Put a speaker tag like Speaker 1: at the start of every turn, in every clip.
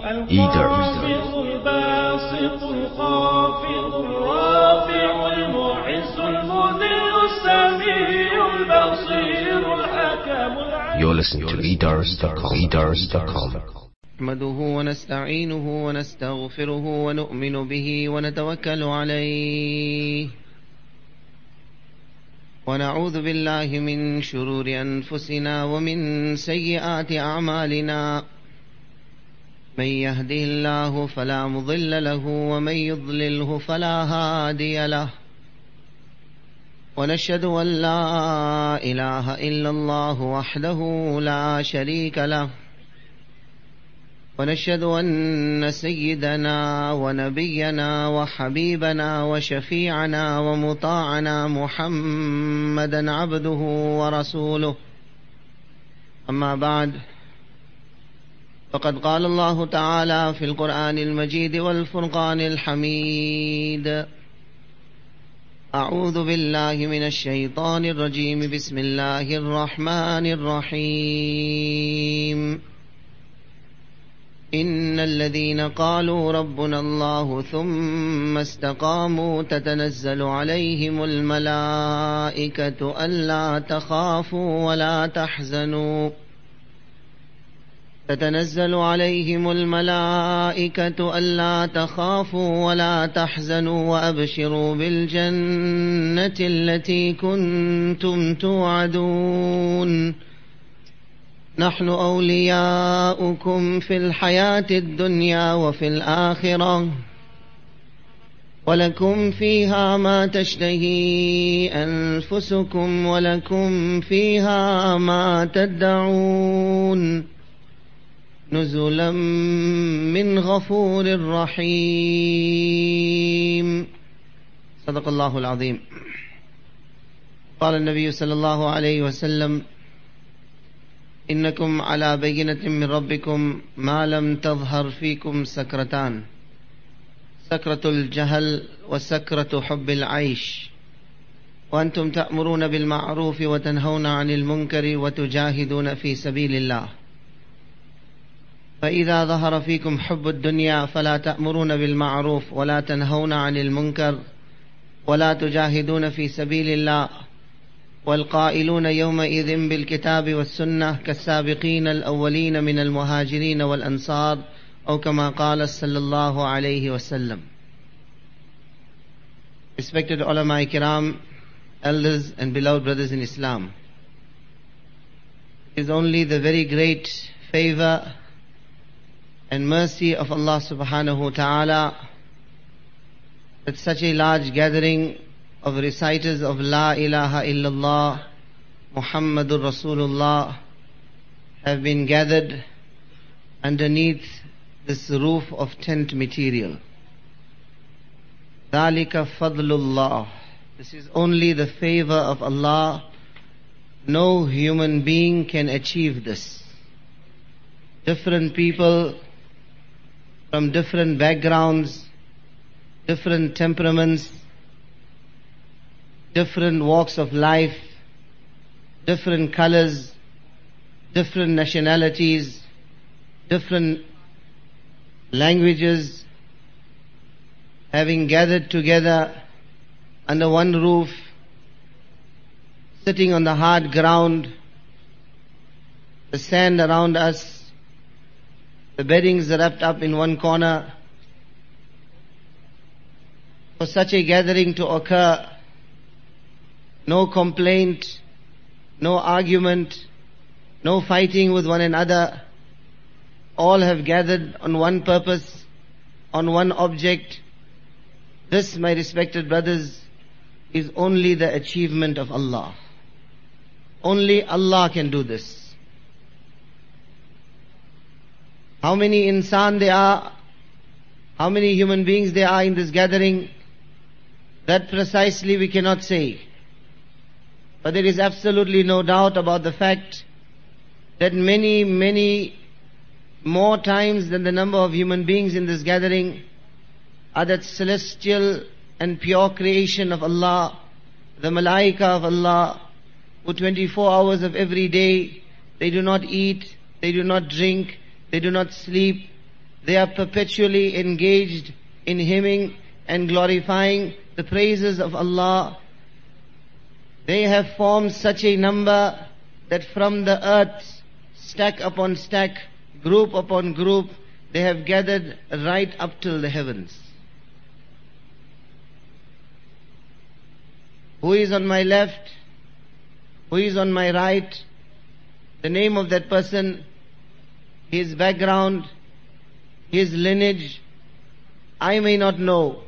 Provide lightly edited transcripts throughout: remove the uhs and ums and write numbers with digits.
Speaker 1: الباسط الخافض الرافع المعز المذل السميع البصير الحكم العليم.
Speaker 2: You're listening to eDars.com.
Speaker 3: نحمده ونستعينه ونستغفره ونؤمن به ونتوكل عليه ونعوذ بالله من شرور أنفسنا ومن سيئات أعمالنا. من يهده الله فلا مضل له ومن يضلله فلا هادي له. ونشهد أن لا إله إلا الله وحده لا شريك له. ونشهد أن سيدنا ونبينا وحبيبنا وشفيعنا ومطاعنا محمدا عبده ورسوله. أما بعد، فقد قال الله تعالى في القرآن المجيد والفرقان الحميد: أعوذ بالله من الشيطان الرجيم. بسم الله الرحمن الرحيم. إن الذين قالوا ربنا الله ثم استقاموا تتنزل عليهم الملائكة ألا تخافوا ولا تحزنوا. تتنزل عليهم الملائكة ألا تخافوا ولا تحزنوا وأبشروا بالجنة التي كنتم توعدون. نحن أولياؤكم في الحياة الدنيا وفي الآخرة ولكم فيها ما تشتهي أنفسكم ولكم فيها ما تدعون. نزلا من غفور رحيم. صدق الله العظيم. قال النبي صلى الله عليه وسلم: إنكم على بينة من ربكم ما لم تظهر فيكم سكرتان: سكرة الجهل وسكرة حب العيش، وأنتم تأمرون بالمعروف وتنهون عن المنكر وتجاهدون في سبيل الله. فإذا ظهر فيكم حب الدنيا فلا تأمرون بالمعروف ولا تنهون عن المنكر ولا تجاهدون في سبيل الله. والقائلون يومئذ بالكتاب والسنة كالسابقين الأولين من المهاجرين والأنصار، أو كما قال صلى الله عليه وسلم. Respected ulama kiram, elders and beloved brothers in Islam, it is only the very great favor and mercy of Allah subhanahu wa ta'ala that such a large gathering of reciters of La ilaha illallah Muhammadur Rasulullah have been gathered underneath this roof of tent material. Dhalika fadlullah. This is only the favor of Allah. No human being can achieve this. Different people from different backgrounds, different temperaments, different walks of life, different colors, different nationalities, different languages, having gathered together under one roof, sitting on the hard ground, the sand around us, the beddings wrapped up in one corner. For such a gathering to occur, no complaint, no argument, no fighting with one another. All have gathered on one purpose, on one object. This, my respected brothers, is only the achievement of Allah. Only Allah can do this. How many insan there are, how many human beings there are in this gathering, that precisely we cannot say. But there is absolutely no doubt about the fact that many, many more times than the number of human beings in this gathering are that celestial and pure creation of Allah, the malaika of Allah, who 24 hours of every day, they do not eat, they do not drink, they do not sleep, they are perpetually engaged in hymning and glorifying the praises of Allah. They have formed such a number that from the earth, stack upon stack, group upon group, they have gathered right up till the heavens. Who is on my left? Who is on my right? The name of that person, his background, his lineage, I may not know.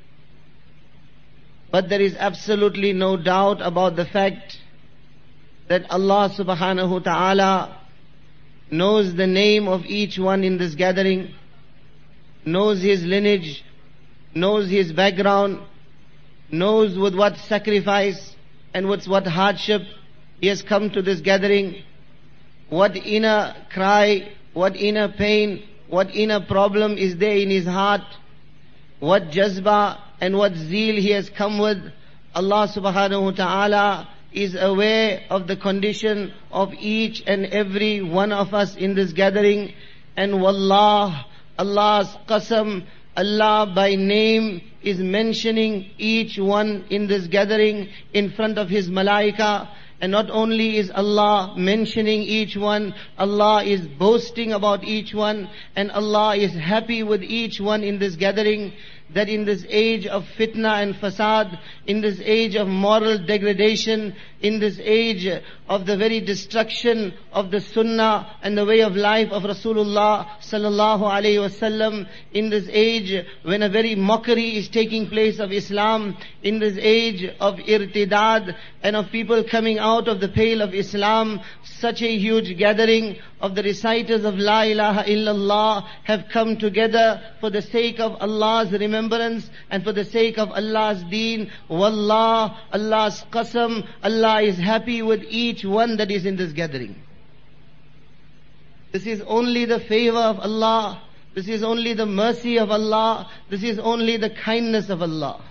Speaker 3: But there is absolutely no doubt about the fact that Allah subhanahu wa ta'ala knows the name of each one in this gathering, knows his lineage, knows his background, knows with what sacrifice and with what hardship he has come to this gathering, what inner cry, what inner pain, what inner problem is there in his heart, what jazba and what zeal he has come with. Allah subhanahu wa ta'ala is aware of the condition of each and every one of us in this gathering. And wallah, Allah's qasam, Allah by name is mentioning each one in this gathering in front of His malaika. And not only is Allah mentioning each one, Allah is boasting about each one, and Allah is happy with each one in this gathering, that in this age of fitna and fasad, in this age of moral degradation, in this age of the very destruction of the sunnah and the way of life of Rasulullah sallallahu alayhi wasallam, in this age when a very mockery is taking place of Islam, in this age of irtidad and of people coming out of the pale of Islam, such a huge gathering of the reciters of La ilaha illallah have come together for the sake of Allah's remembrance and for the sake of Allah's deen. Wallah, Allah's qasam, Allah is happy with each one that is in this gathering. This is only the favor of Allah. This is only the mercy of Allah. This is only the kindness of Allah.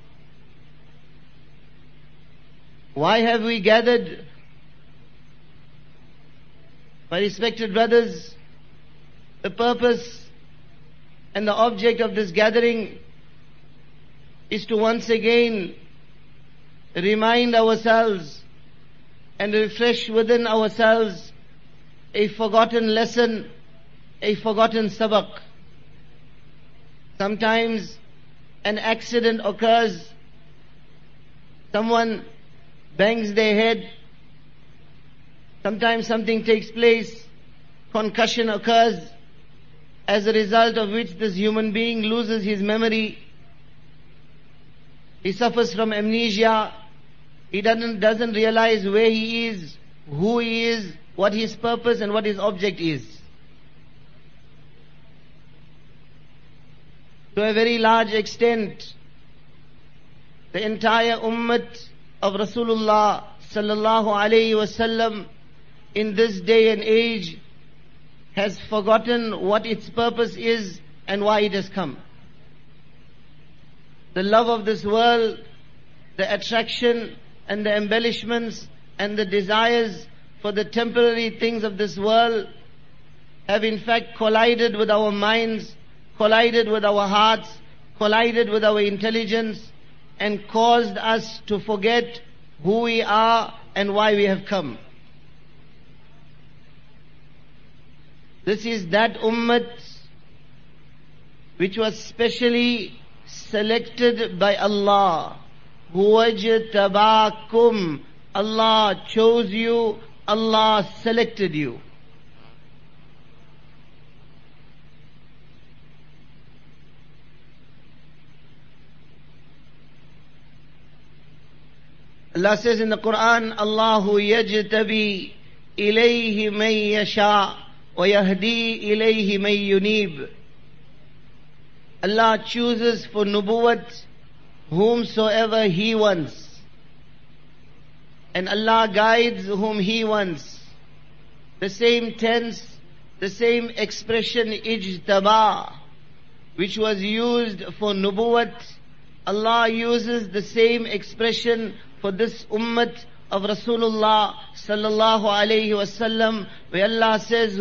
Speaker 3: Why have we gathered? My respected brothers, the purpose and the object of this gathering is to once again remind ourselves and refresh within ourselves a forgotten lesson, a forgotten sabaq. Sometimes an accident occurs, someone bangs their head, sometimes something takes place, concussion occurs, as a result of which this human being loses his memory. He suffers from amnesia. He doesn't realize where he is, who he is, what his purpose and what his object is. To a very large extent, the entire ummah of Rasulullah sallallahu alayhi wasallam in this day and age has forgotten what its purpose is and why it has come. The love of this world, the attraction and the embellishments and the desires for the temporary things of this world have in fact collided with our minds, collided with our hearts, collided with our intelligence, and caused us to forget who we are and why we have come. This is that ummah which was specially selected by Allah. Wajtabakum. Allah chose you, Allah selected you. Allah says in the Quran, Allahu yajtabi ilayhi man yasha wa yahdi ilayhi man yunib. Allah chooses for nubuwwat whomsoever He wants, and Allah guides whom He wants. The same tense, the same expression ijtaba, which was used for nubuwwat, Allah uses the same expression for this ummah of Rasulullah sallallahu alayhi wasallam, where Allah says,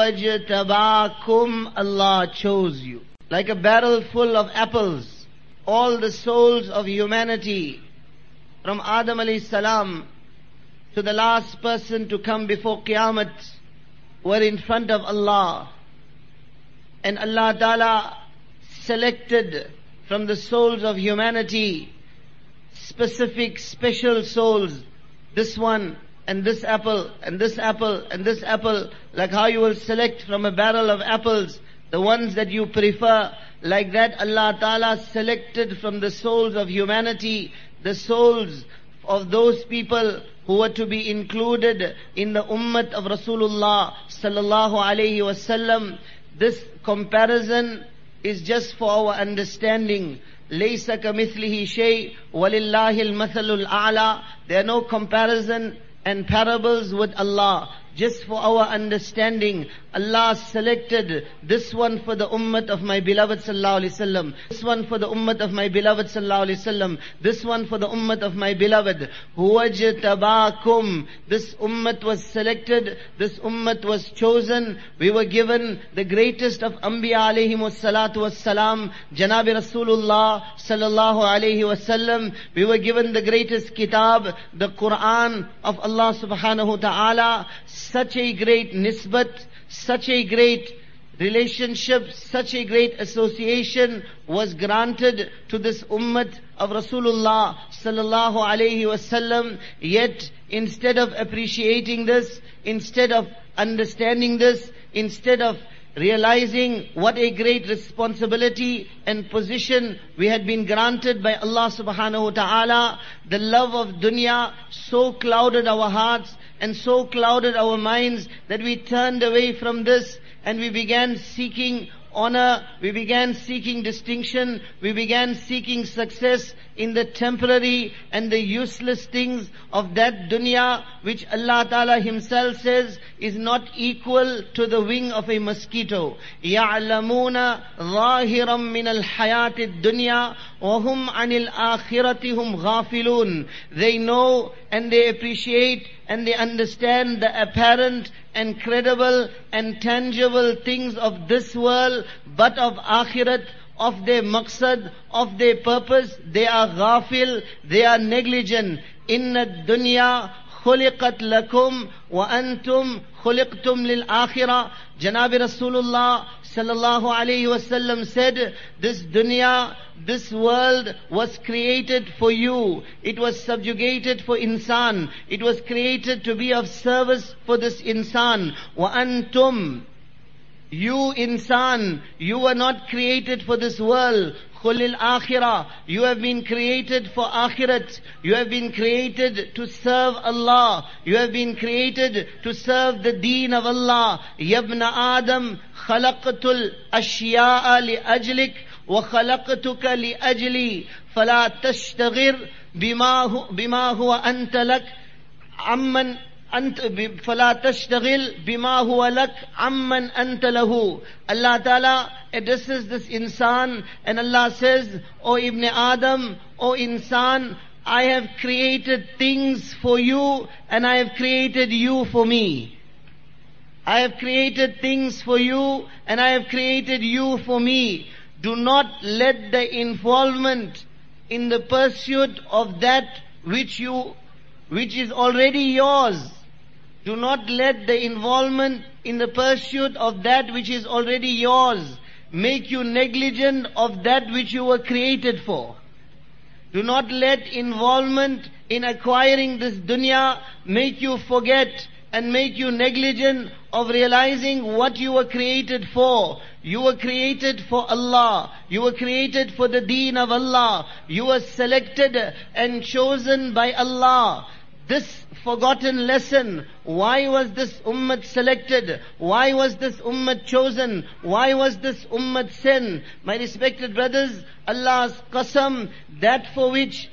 Speaker 3: Huwajtabakum, Allah chose you. Like a barrel full of apples, all the souls of humanity, from Adam alayhi salam to the last person to come before Qiyamah, were in front of Allah. And Allah Ta'ala selected from the souls of humanity specific, special souls. This one, and this apple, and this apple, and this apple. Like how you will select from a barrel of apples the ones that you prefer. Like that Allah Ta'ala selected from the souls of humanity the souls of those people who were to be included in the ummah of Rasulullah sallallahu alayhi wasallam. This comparison is just for our understanding. لَيْسَ كَمِثْلِهِ شَيْءٍ وَلِلَّهِ الْمَثَلُ الْأَعْلَى. There are no comparison and parables with Allah. Just for our understanding, Allah selected this one for the ummah of my beloved sallallahu alaihi wasallam, this one for the ummah of my beloved sallallahu alaihi wasallam, this one for the ummah of my beloved. Huwajtabakum. This ummah was selected, this ummah was chosen. We were given the greatest of Anbiya alayhimus salatu wassalam, Janabi Rasulullah sallallahu alayhi wasallam. We were given the greatest kitab, the Quran of Allah subhanahu wa ta'ala. Such a great nisbat, such a great relationship, such a great association was granted to this ummah of Rasulullah sallallahu alayhi wasallam. Yet, instead of appreciating this, instead of understanding this, instead of realizing what a great responsibility and position we had been granted by Allah subhanahu wa ta'ala, the love of dunya so clouded our hearts and so clouded our minds that we turned away from this and we began seeking honor, we began seeking distinction, we began seeking success in the temporary and the useless things of that dunya, which Allah Ta'ala Himself says is not equal to the wing of a mosquito. يَعْلَمُونَ ظَاهِرًا مِنَ الْحَيَاةِ الدُّنْيَا وَهُمْ عَنِ الْآخِرَةِ هُمْ غَافِلُونَ. They know and they appreciate and they understand the apparent and credible and tangible things of this world, but of akhirat, of their maqsad, of their purpose, they are ghafil, they are negligent. Inna dunya khuliqat lakum wa antum khuliqtum lil akhirah. Janabi Rasulullah sallallahu alayhi wasallam said, this dunya, this world was created for you. It was subjugated for insan. It was created to be of service for this insan. Wa antum, you insan, you were not created for this world. Khulil akhirah, you have been created for akhirat. You have been created to serve Allah. You have been created to serve the deen of Allah. Yabna Adam, khalaqtul ashya'a li ajlik wa khalaqtuka li ajli. Fala tashtagir bima huwa anta lak amman فَلَا تَشْتَغِلْ بِمَا هُوَ لَكْ عَمَّنْ أَنْتَ لَهُ. Allah Ta'ala addresses this insan and Allah says, O Ibn Adam, O insan, I have created things for you and I have created you for me. I have created things for you and I have created you for me. Do not let the involvement in the pursuit of that which is already yours. Do not let the involvement in the pursuit of that which is already yours make you negligent of that which you were created for. Do not let involvement in acquiring this dunya make you forget and make you negligent of realizing what you were created for. You were created for Allah. You were created for the deen of Allah. You were selected and chosen by Allah. This forgotten lesson, why was this ummah selected? Why was this ummah chosen? Why was this ummah sent? My respected brothers, Allah's qasam, that for which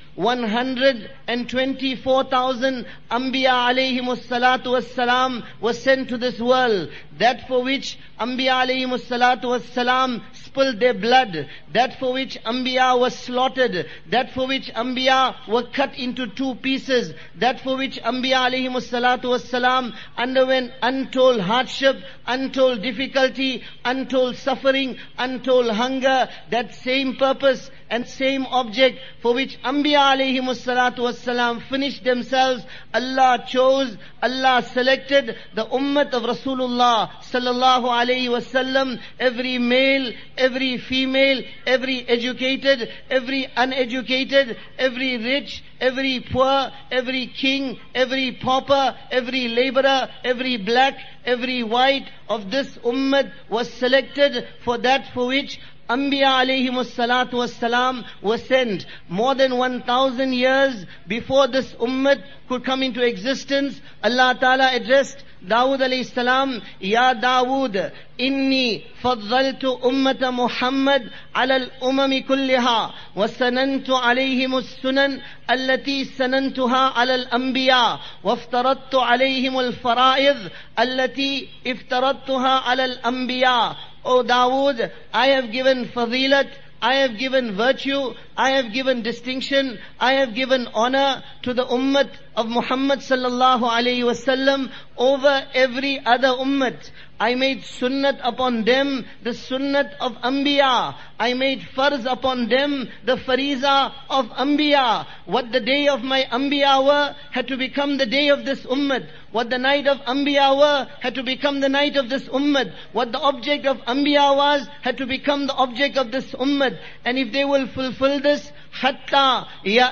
Speaker 3: 124,000 Anbiya alayhimus salatu wassalam was sent to this world, that for which Anbiya alayhimus salatu wassalam spilled their blood, that for which Anbiya was slaughtered, that for which Anbiya were cut into two pieces, that for which Anbiya alayhimus salatu wassalam underwent untold hardship, untold difficulty, untold suffering, untold hunger, that same purpose and same object for which Anbiya alayhimus salatu wassalam finished themselves, Allah chose, Allah selected the ummah of Rasulullah sallallahu alayhi wasallam, every male, every female, every educated, every uneducated, every rich, every poor, every king, every pauper, every laborer, every black, every white of this ummah was selected for that for which Anbiya alayhimus salatu wassalam was sent. More than 1,000 years before this ummah could come into existence, Allah Ta'ala addressed Dawood alayhi salam, Ya Dawood, inni faddaltu ummata Muhammad ala al-umami kulliha, wa sanantu alayhim as-sunan allati sanantuha ala al-anbiya, wa iftaradtu alayhim al-fara'id allati iftaradtuha ala al-anbiya. O Dawood, I have given fadilat, I have given virtue, I have given distinction, I have given honor to the ummah of Muhammad sallallahu alayhi wasallam over every other ummah. I made sunnat upon them, the sunnat of Anbiya. I made farz upon them, the fariza of Anbiya. What the day of my Anbiya were, had to become the day of this ummah. What the night of Anbiya were, had to become the night of this ummah. What the object of Anbiya was, had to become the object of this ummah. And if they will fulfill this, حتى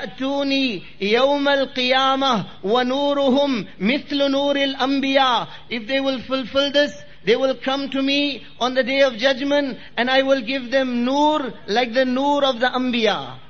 Speaker 3: يأتوني يوم القيامة ونورهم مثل نور الأنبياء. If they will fulfill this, they will come to me on the day of judgment and I will give them nur like the nur of the Anbiya.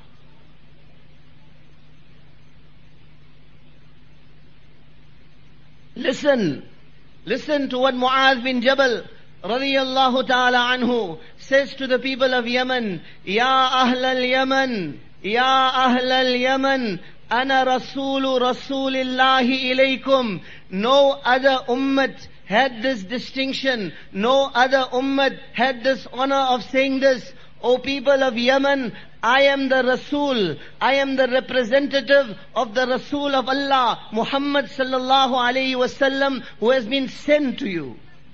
Speaker 3: Listen to what Mu'adh bin Jabal radiyallahu ta'ala anhu says to the people of Yemen. Ya Ahl al-Yemen, Ya Ahl al-Yemen, Ana Rasulu Rasulillahi ilaykum. No other ummah had this distinction. No other ummah had this honor of saying this. O people of Yemen, I am the Rasul. I am the representative of the Rasul of Allah, Muhammad sallallahu alayhi wasallam, who has been sent to you.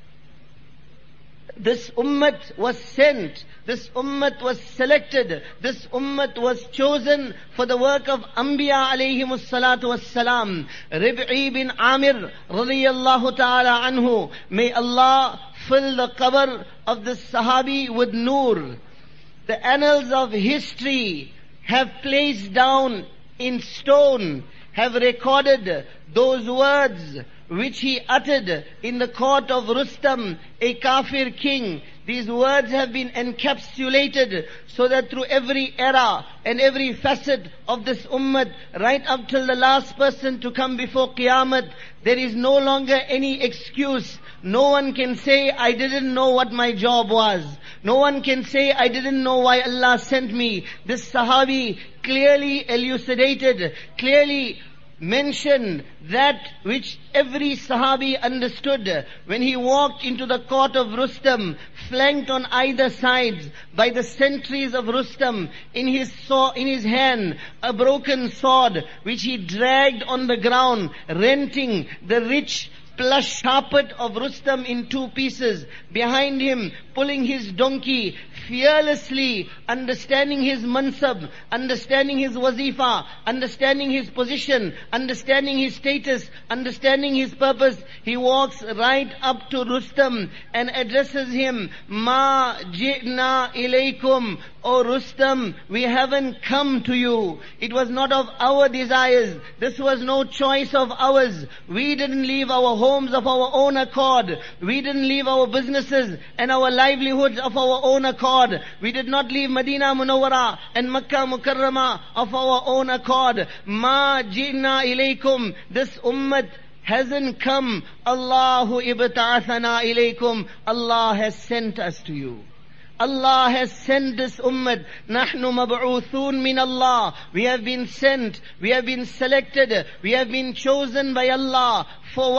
Speaker 3: This ummah was sent. This ummah was selected. This ummah was chosen for the work of Anbiya alayhimus salatu wassalam. Rib'i bin Amir radiyallahu ta'ala anhu. May Allah fill the qabr of this sahabi with nur. The annals of history have placed down in stone, have recorded those words which he uttered in the court of Rustam, a kafir king. These words have been encapsulated so that through every era and every facet of this ummah, right up till the last person to come before Qiyamah, there is no longer any excuse. No one can say, I didn't know what my job was. No one can say, I didn't know why Allah sent me. This Sahabi clearly elucidated, clearly mentioned that which every Sahabi understood when he walked into the court of Rustam, flanked on either sides by the sentries of Rustam, in his hand a broken sword which he dragged on the ground, renting the rich plush carpet of Rustam in two pieces. Behind him, pulling his donkey, fearlessly understanding his mansab, understanding his wazifa, understanding his position, understanding his status, understanding his purpose, he walks right up to Rustam and addresses him, Ma ji'na ilaykum. O Rustam, we haven't come to you. It was not of our desires. This was no choice of ours. We didn't leave our homes of our own accord. We didn't leave our businesses and our livelihoods of our own accord. We did not leave Medina Munawwara and Makkah Mukarramah of our own accord. Ma ji'na ilaykum. This ummah hasn't come. Allahu ibta'athana ilaykum. Allah has sent us to you. Allah has sent this ummah. Nahnu mab'uthun min Allah. We have been sent. We have been selected. We have been chosen by Allah. For what?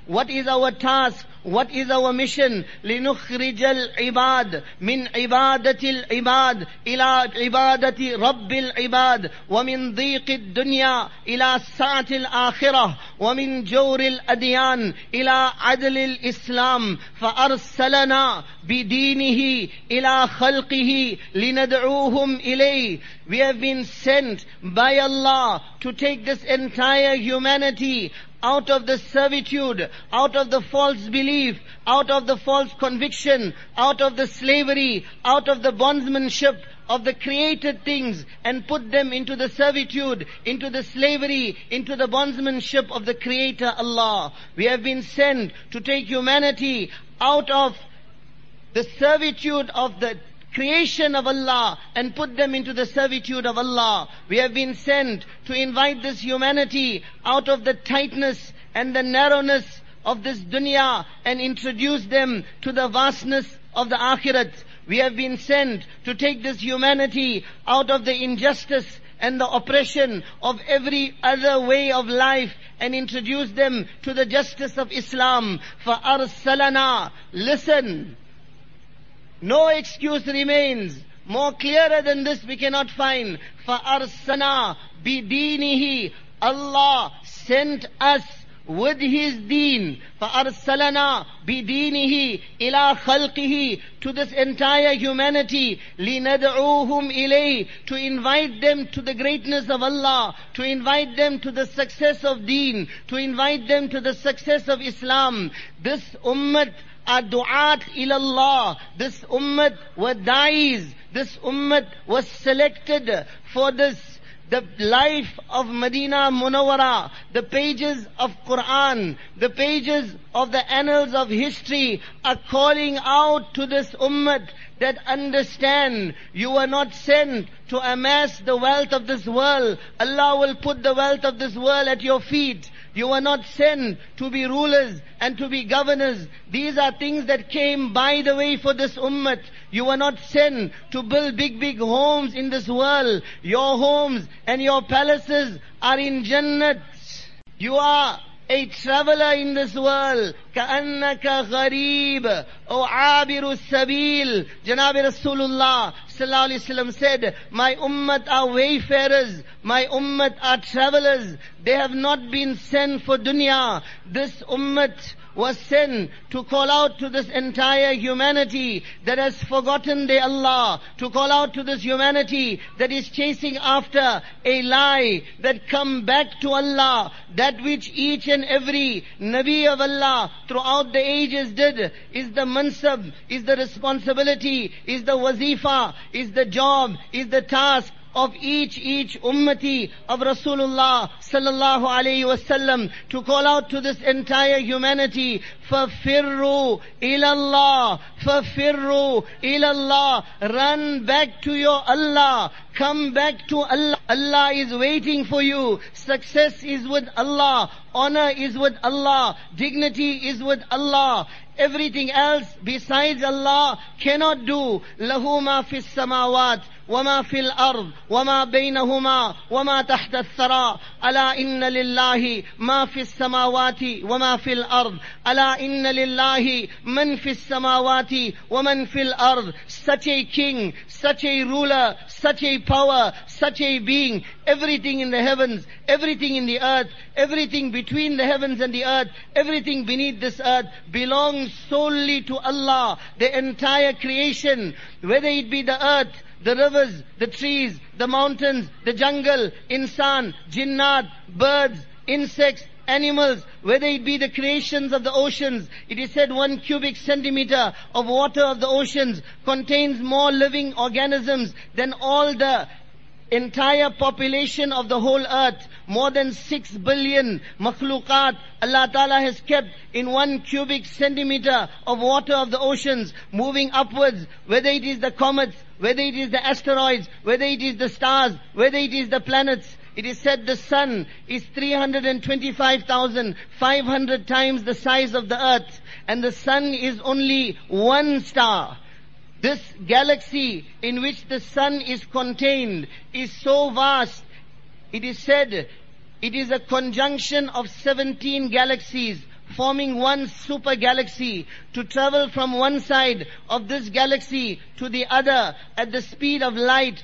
Speaker 3: What is our task? What is our mission? لِنُخْرِجَ الْعِبَادِ مِنْ عِبَادَةِ الْعِبَادِ إِلَىٰ عِبَادَةِ رَبِّ الْعِبَادِ وَمِنْ ضِيقِ الدُّنْيَا إِلَىٰ سَعَةِ الْآخِرَةِ وَمِنْ جَوْرِ الْأَدْيَانِ إِلَىٰ عَدْلِ الْإِسْلَامِ فَأَرْسَلَنَا بِدِينِهِ إِلَىٰ خَلْقِهِ لِنَدْعُوهُمْ إِلَيْهِ. We have been sent by Allah to take this entire humanity out of the servitude, out of the false belief, out of the false conviction, out of the slavery, out of the bondsmanship of the created things, and put them into the servitude, into the slavery, into the bondsmanship of the Creator Allah. We have been sent to take humanity out of the servitude of the creation of Allah and put them into the servitude of Allah. We have been sent to invite this humanity out of the tightness and the narrowness of this dunya and introduce them to the vastness of the akhirat. We have been sent to take this humanity out of the injustice and the oppression of every other way of life and introduce them to the justice of Islam. فَأَرْسَلَنَا. Listen. No excuse remains. More clearer than this we cannot find. فَأَرْسَلَنَا بِدِينِهِ. Allah sent us with His deen. فَأَرْسَلَنَا بِدِينِهِ إِلَىٰ خَلْقِهِ. To this entire humanity. لِنَدْعُوهُمْ إِلَيْهِ. To invite them to the greatness of Allah. To invite them to the success of deen. To invite them to the success of Islam. This ummat are du'at ilallah. This ummat were da'is. This ummat was selected for this. The life of Medina Munawwara, the pages of Quran, the pages of the annals of history are calling out to this ummat that understand you were not sent to amass the wealth of this world. Allah will put the wealth of this world at your feet. You were not sent to be rulers and to be governors. These are things that came by the way for this ummat. You were not sent to build big homes in this world. Your homes and your palaces are in Jannat. You are a traveler in this world. كَأَنَّكَ غَرِيبٌ أَوْ عَابِرُ السَّبِيلِ. Janabi Rasulullah sallallahu alaihi wasallam said, my ummat are wayfarers, my ummat are travelers. They have not been sent for dunya. This ummat was sent to call out to this entire humanity that has forgotten their Allah, to call out to this humanity that is chasing after a lie, that come back to Allah. That which each and every Nabi of Allah throughout the ages did is the mansab, is the responsibility, is the wazifa, is the job, is the task of each ummati of Rasulullah sallallahu alayhi wasallam, to call out to this entire humanity, فَفِرُّوا إِلَى اللَّهِ فَفِرُّوا إِلَى اللَّهِ. Run back to your Allah. Come back to Allah. Allah is waiting for you. Success is with Allah. Honor is with Allah. Dignity is with Allah. Everything else besides Allah cannot do. لَهُ مَا فِي السَّمَاوَاتِ وَمَا فِي الْأَرْضِ وَمَا بَيْنَهُمَا وَمَا تَحْتَ الثَّرَى. أَلَا إِنَّ لِلَّهِ مَا فِي السَّمَاوَاتِ وَمَا فِي الْأَرْضِ. أَلَا إِنَّ لِلَّهِ مَنْ فِي السَّمَاوَاتِ وَمَنْ فِي الْأَرْضِ. Such a king, such a ruler, such a power, such a being. Everything in the heavens, everything in the earth, everything between the heavens and the earth, everything beneath this earth belongs solely to Allah. The entire creation, whether it be the earth, the rivers, the trees, the mountains, the jungle, insan, jinnat, birds, insects, animals, whether it be the creations of the oceans. It is said 1 cubic centimeter of water of the oceans contains more living organisms than all the entire population of the whole earth. More than 6 billion makhluqat Allah Ta'ala has kept in 1 cubic centimeter of water of the oceans, moving upwards, whether it is the comets, whether it is the asteroids, whether it is the stars, whether it is the planets. It is said the sun is 325,500 times the size of the earth, and the sun is only one star. This galaxy in which the sun is contained is so vast. It is said it is a conjunction of 17 galaxies forming one super galaxy, to travel from one side of this galaxy to the other at the speed of light,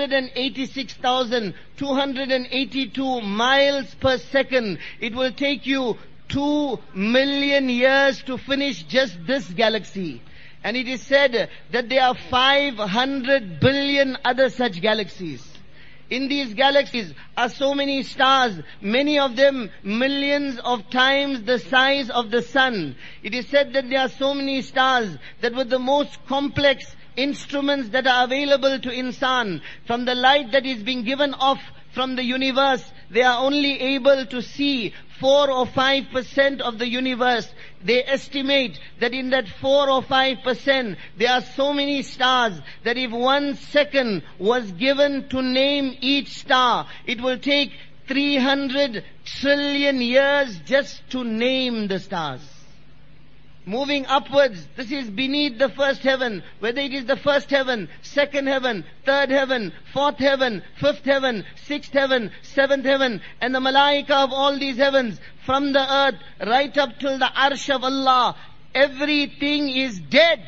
Speaker 3: 186,282 miles per second. It will take you 2 million years to finish just this galaxy. And it is said that there are 500 billion other such galaxies. In these galaxies are so many stars, many of them millions of times the size of the sun. It is said that there are so many stars that with the most complex instruments that are available to insan, from the light that is being given off from the universe, they are only able to see 4 or 5% of the universe. They estimate that in that 4 or 5%, there are so many stars that if 1 second was given to name each star, it will take 300 trillion years just to name the stars. Moving upwards, this is beneath the first heaven, whether it is the first heaven, second heaven, third heaven, fourth heaven, fifth heaven, sixth heaven, seventh heaven, and the malaika of all these heavens, from the earth right up till the arsh of Allah, everything is dead.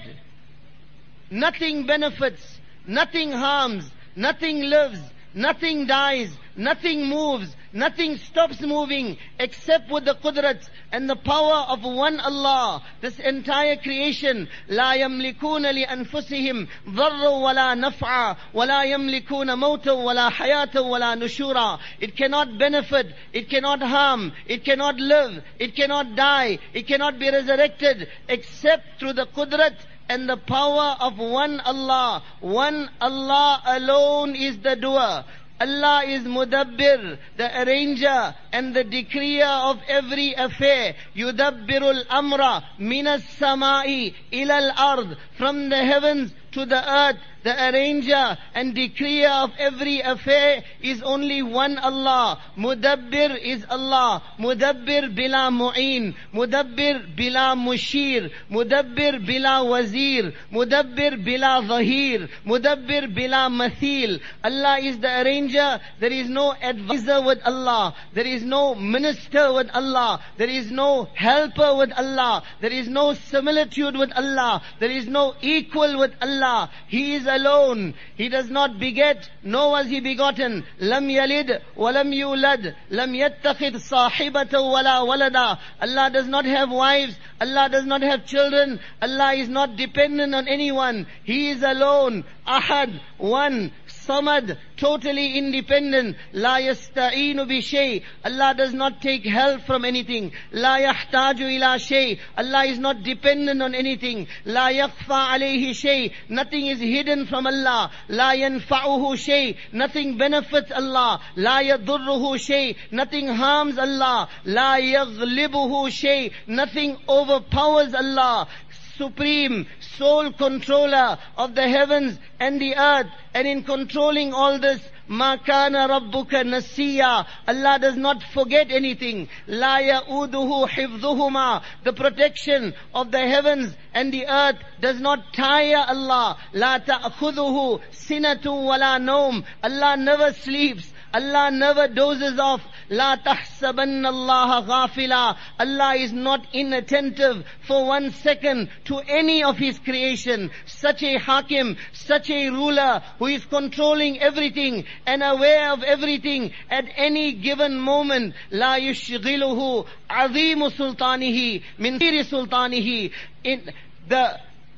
Speaker 3: Nothing benefits, nothing harms, nothing lives, nothing dies, nothing moves, nothing stops moving except with the qudrat and the power of one Allah. This entire creation, لا يملكون لأنفسهم ضرا ولا نفعا ولا يملكون موتا ولا حياة ولا نشورا. It cannot benefit, it cannot harm, it cannot live, it cannot die, it cannot be resurrected except through the qudrat and the power of one Allah. One Allah alone is the doer. Allah is Mudabbir, the arranger and the decreer of every affair. Yudabbirul amra minas samai ilal ard. From the heavens to the earth, the arranger and decreer of every affair is only one Allah. Mudabbir is Allah. Mudabbir bila mu'in. Mudabbir bila mushir. Mudabbir bila wazir. Mudabbir bila zahir. Mudabbir bila mathil. Allah is the arranger. There is no advisor with Allah. There is no minister with Allah. There is no helper with Allah. There is no similitude with Allah. There is no equal with Allah. He is alone. He does not beget, nor was he begotten. Lam yalid wa lam yulad. Lam yattakhid sahibata wala walada. Allah does not have wives. Allah does not have children. Allah is not dependent on anyone. He is alone. Ahad, one. Samad, totally independent. La yasta'inu bi shay. Allah does not take help from anything. La yahtaju ila shay. Allah is not dependent on anything. La yakhfa alayhi shay. Nothing is hidden from Allah. La yanfa'uhu shay. Nothing benefits Allah. La yadurruhu shay. Nothing harms Allah. La yaghlibuhu shay. Nothing overpowers Allah. Supreme, sole controller of the heavens and the earth, and in controlling all this, ma kana rabbuka nasiya. Allah does not forget anything. La ya'uduhu hifdhuhuma. The protection of the heavens and the earth does not tire Allah. La ta'khudhuhu sinatu wala nawm. Allah never sleeps. Allah never dozes off. La tahsabanna Allah ghafila. Allah is not inattentive for 1 second to any of His creation. Such a hakim, such a ruler who is controlling everything and aware of everything at any given moment. La yushghiluhu azimu sultanihi min siri sultanihi. In the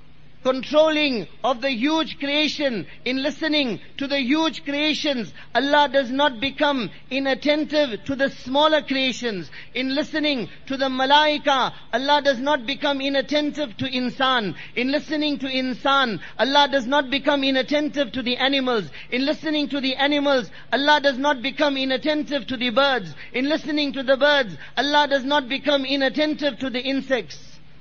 Speaker 3: controlling of the huge creation, in listening to the huge creations, Allah does not become inattentive to the smaller creations. In listening to the malaika, Allah does not become inattentive to insan. In listening to insan, Allah does not become inattentive to the animals. In listening to the animals, Allah does not become inattentive to the birds. In listening to the birds, Allah does not become inattentive to the insects.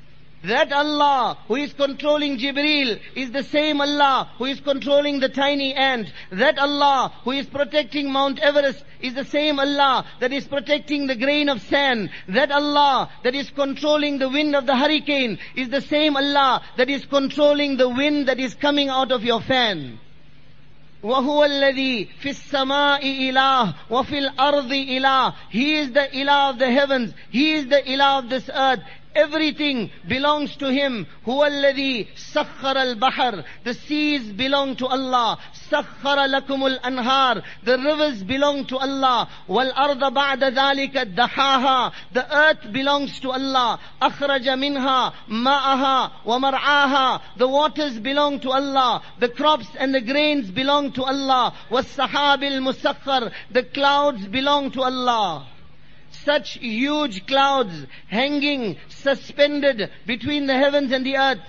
Speaker 3: That Allah who is controlling Jibreel is the same Allah who is controlling the tiny ant. That Allah who is protecting Mount Everest is the same Allah that is protecting the grain of sand. That Allah that is controlling the wind of the hurricane is the same Allah that is controlling the wind that is coming out of your fan. وَهُوَ الَّذِي فِي السَّمَاءِ إِلَهٌ وَفِي الْأَرْضِ إِلَهٌ. He is the ilah of the heavens. He is the ilah of this earth. Everything belongs to Him. هُوَ الَّذِي سَخَّرَ الْبَحْرَ. The seas belong to Allah. سَخَّرَ لَكُمُ الْأَنْهَارِ. The rivers belong to Allah. وَالْأَرْضَ بَعْدَ ذَلِكَ دَحَاهَا. The earth belongs to Allah. أَخْرَجَ مِنْهَا مَاءَهَا وَمَرْعَاهَا. The waters belong to Allah. The crops and the grains belong to Allah. وَالسَّحَابِ الْمُسَخَّرِ. The clouds belong to Allah. Such huge clouds hanging, suspended between the heavens and the earth.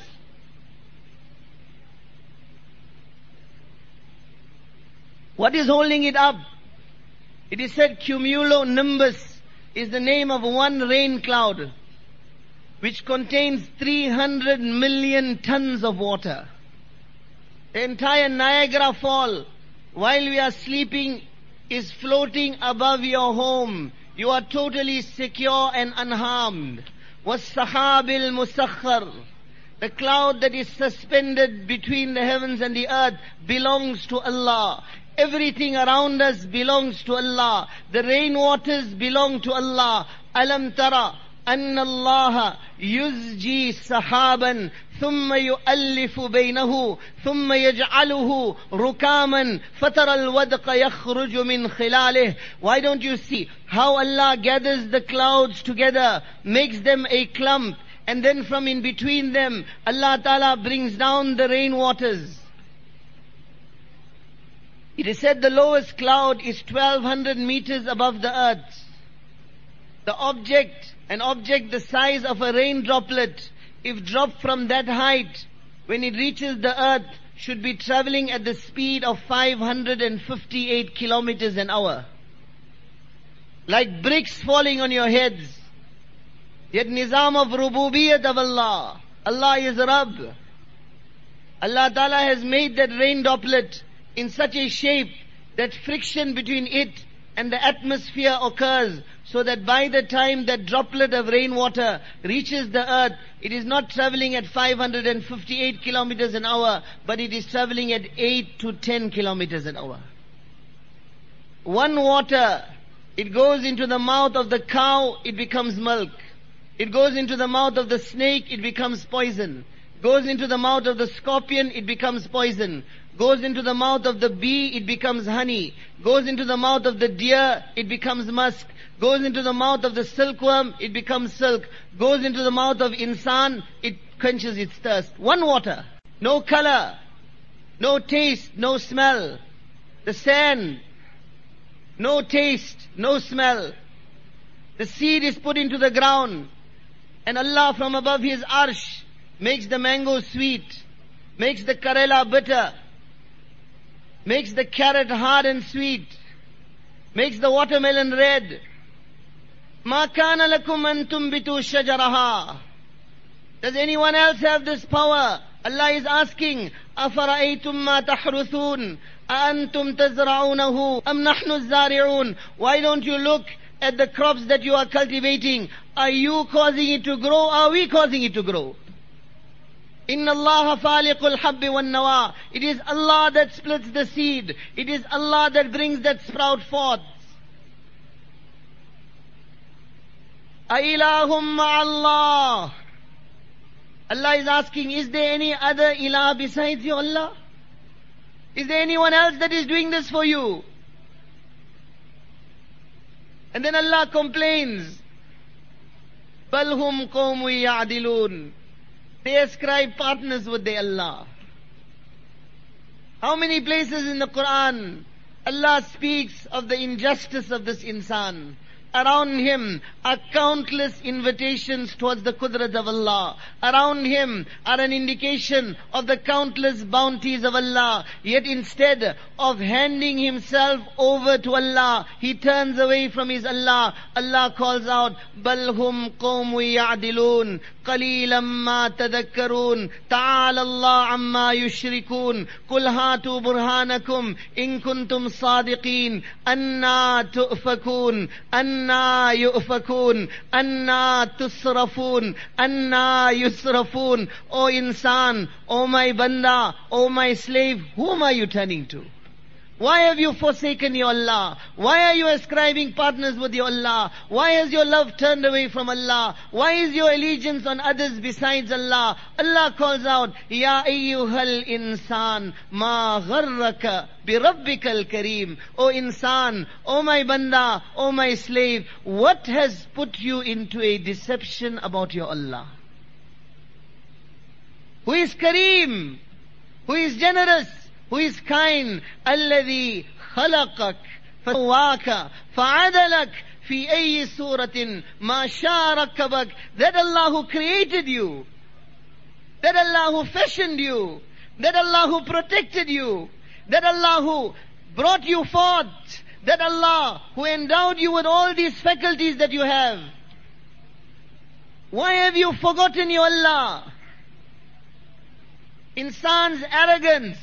Speaker 3: What is holding it up? It is said cumulonimbus is the name of one rain cloud, which contains 300 million tons of water. The entire Niagara Fall, while we are sleeping, is floating above your home. You are totally secure and unharmed. وَالسَّحَابِ الْمُسَخَّرِ. The cloud that is suspended between the heavens and the earth belongs to Allah. Everything around us belongs to Allah. The rainwaters belong to Allah. أَلَمْ تَرَى أَنَّ اللَّهَ يُزْجِي سَحَابًا ثُمَّ يُؤَلِّفُ بَيْنَهُ ثُمَّ يَجْعَلُهُ رُكَامًا فَتَرَى الْوَدْقَ يَخْرُجُ مِنْ خِلَالِهِ. Why don't you see how Allah gathers the clouds together, makes them a clump, and then from in between them, Allah Ta'ala brings down the rainwaters. It is said the lowest cloud is 1200 meters above the earth. An object the size of a rain droplet, if dropped from that height, when it reaches the earth, should be traveling at the speed of 558 kilometers an hour. Like bricks falling on your heads. Yet nizam of rububiyyat of Allah. Allah is Rabb. Allah Ta'ala has made that rain droplet in such a shape that friction between it and the atmosphere occurs, so that by the time that droplet of rainwater reaches the earth, it is not traveling at 558 kilometers an hour, but it is traveling at 8 to 10 kilometers an hour. One water, it goes into the mouth of the cow, it becomes milk. It goes into the mouth of the snake, it becomes poison. Goes into the mouth of the scorpion, it becomes poison. Goes into the mouth of the bee, it becomes honey. Goes into the mouth of the deer, it becomes musk. Goes into the mouth of the silkworm, it becomes silk. Goes into the mouth of insan, it quenches its thirst. One water. No color, no taste, no smell. The sand, no taste, no smell. The seed is put into the ground, and Allah from above His arsh makes the mango sweet, makes the karela bitter, makes the carrot hard and sweet, makes the watermelon red. مَا كَانَ لَكُمْ أَن تُنْبِتُوا شَجَرَهَا. Does anyone else have this power? Allah is asking, أَفَرَأَيْتُمْ مَا تَحْرُثُونَ أَأَنْتُمْ تَزْرَعُونَهُ أَمْ نَحْنُ الزَّارِعُونَ. Why don't you look at the crops that you are cultivating? Are you causing it to grow? Are we causing it to grow? Inna Allah faliqul habbi wan nawa. It is Allah that splits the seed. It is Allah that brings that sprout forth. Ailahum ma'allah. Allah is asking, is there any other ilah besides you, Allah? Is there anyone else that is doing this for you? And then Allah complains, Balhum qawmu ya'dilun. They ascribe partners with their Allah. How many places in the Quran Allah speaks of the injustice of this insan? Around him are countless invitations towards the qudrat of Allah. Around him are an indication of the countless bounties of Allah. Yet instead of handing himself over to Allah, he turns away from his Allah. Allah calls out, بَلْ هُمْ قَوْمٌ يَعْدِلُونَ قَلِيلًا مَا تَذَكَّرُونَ تَعَالَى اللَّهُ عَمَّا يُشْرِكُونَ قُلْ هَاتُوا بُرْهَانَكُمْ إِن كُنتُمْ صَادِقِينَ أَنَّا تُؤْفَكُونَ أَنَّا يُؤْفَكُونَ أَنَّا تُصْرَفُونَ أَنَّا يُصْرَفُونَ. O insan, O my banda, O my slave, whom are you turning to? Why have you forsaken your Allah? Why are you ascribing partners with your Allah? Why has your love turned away from Allah? Why is your allegiance on others besides Allah? Allah calls out, Ya ayyuhal insan, ma gharraka bi rabbikal kareem. O insan, O my banda, O my slave, what has put you into a deception about your Allah? Who is Kareem? Who is generous? Who is kind? الذي خلقك فسواك فعدلك في أي سورة ما شاء ركبك. That Allah who created you, that Allah who fashioned you, that Allah who protected you, that Allah who brought you forth, that Allah who endowed you with all these faculties that you have. Why have you forgotten your Allah? Insan's arrogance.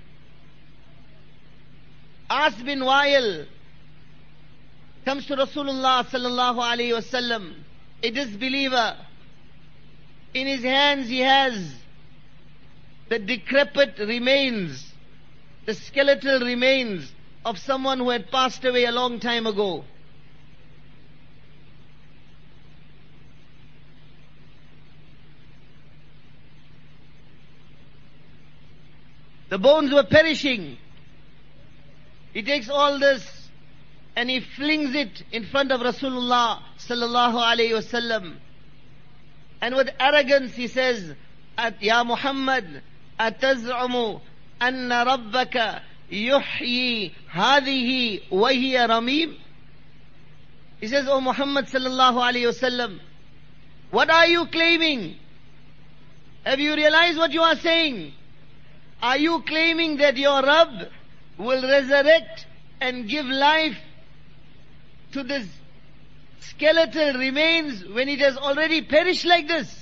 Speaker 3: As bin Wa'il comes to Rasulullah sallallahu alayhi wasallam, a disbeliever. In his hands he has the decrepit remains, the skeletal remains of someone who had passed away a long time ago. The bones were perishing. He takes all this and he flings it in front of Rasulullah sallallahu alayhi wasallam. And with arrogance he says, Ya Muhammad, ataz'umu anna rabbaka yuhyi hadhihi wa hiya ramim. He says, O Muhammad sallallahu alayhi wasallam, what are you claiming? Have you realized what you are saying? Are you claiming that your Rabb will resurrect and give life to this skeletal remains when it has already perished like this?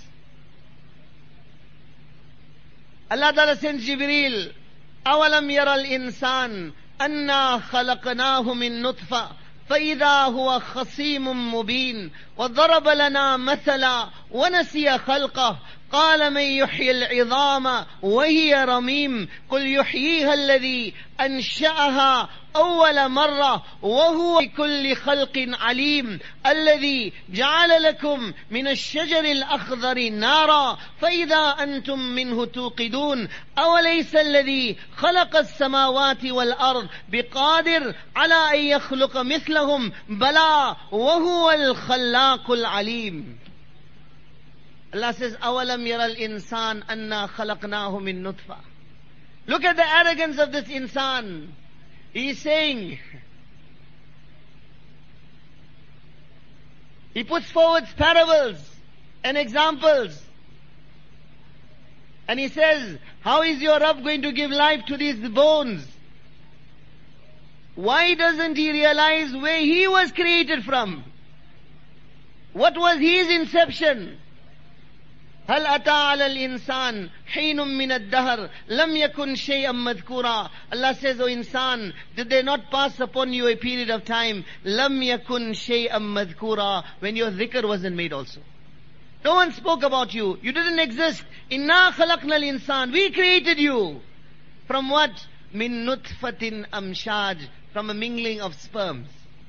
Speaker 3: Allah Ta'ala sends Jibreel, أَوَلَمْ يَرَ الْإِنسَانِ أَنَّا خَلَقْنَاهُ مِن نُطْفَةٍ فَإِذَا هُوَ خَصِيمٌ مُبِينٌ وَضَرَبَ لَنَا مَثَلًا وَنَسِيَ خَلْقَهُ قال من يحيي العظام وهي رميم قل يحييها الذي أنشأها أول مرة وهو بكل خلق عليم الذي جعل لكم من الشجر الأخضر نارا فإذا أنتم منه توقدون أوليس الذي خلق السماوات والأرض بقادر على أن يخلق مثلهم بلى وهو الخلاق العليم. Allah says, أَوَلَمْ يَرَ الْإِنسَانِ أَنَّا خَلَقْنَاهُ مِن نُطْفَةٍ. Look at the arrogance of this insan. He is saying, he puts forward parables and examples. And he says, how is your Rabb going to give life to these bones? Why doesn't he realize where he was created from? What was his inception? هل أتى على الإنسان حين من الدهر لم يكن شيئا مذكورا. Allah says, O insan, did they not pass upon you a period of time? لم يكن شيئا مذكورا, when your dhikr wasn't made also. No one spoke about you. You didn't exist. إنا خلقنا الإنسان. We created you. From what? من نطفة أمشاج. From a mingling of sperms.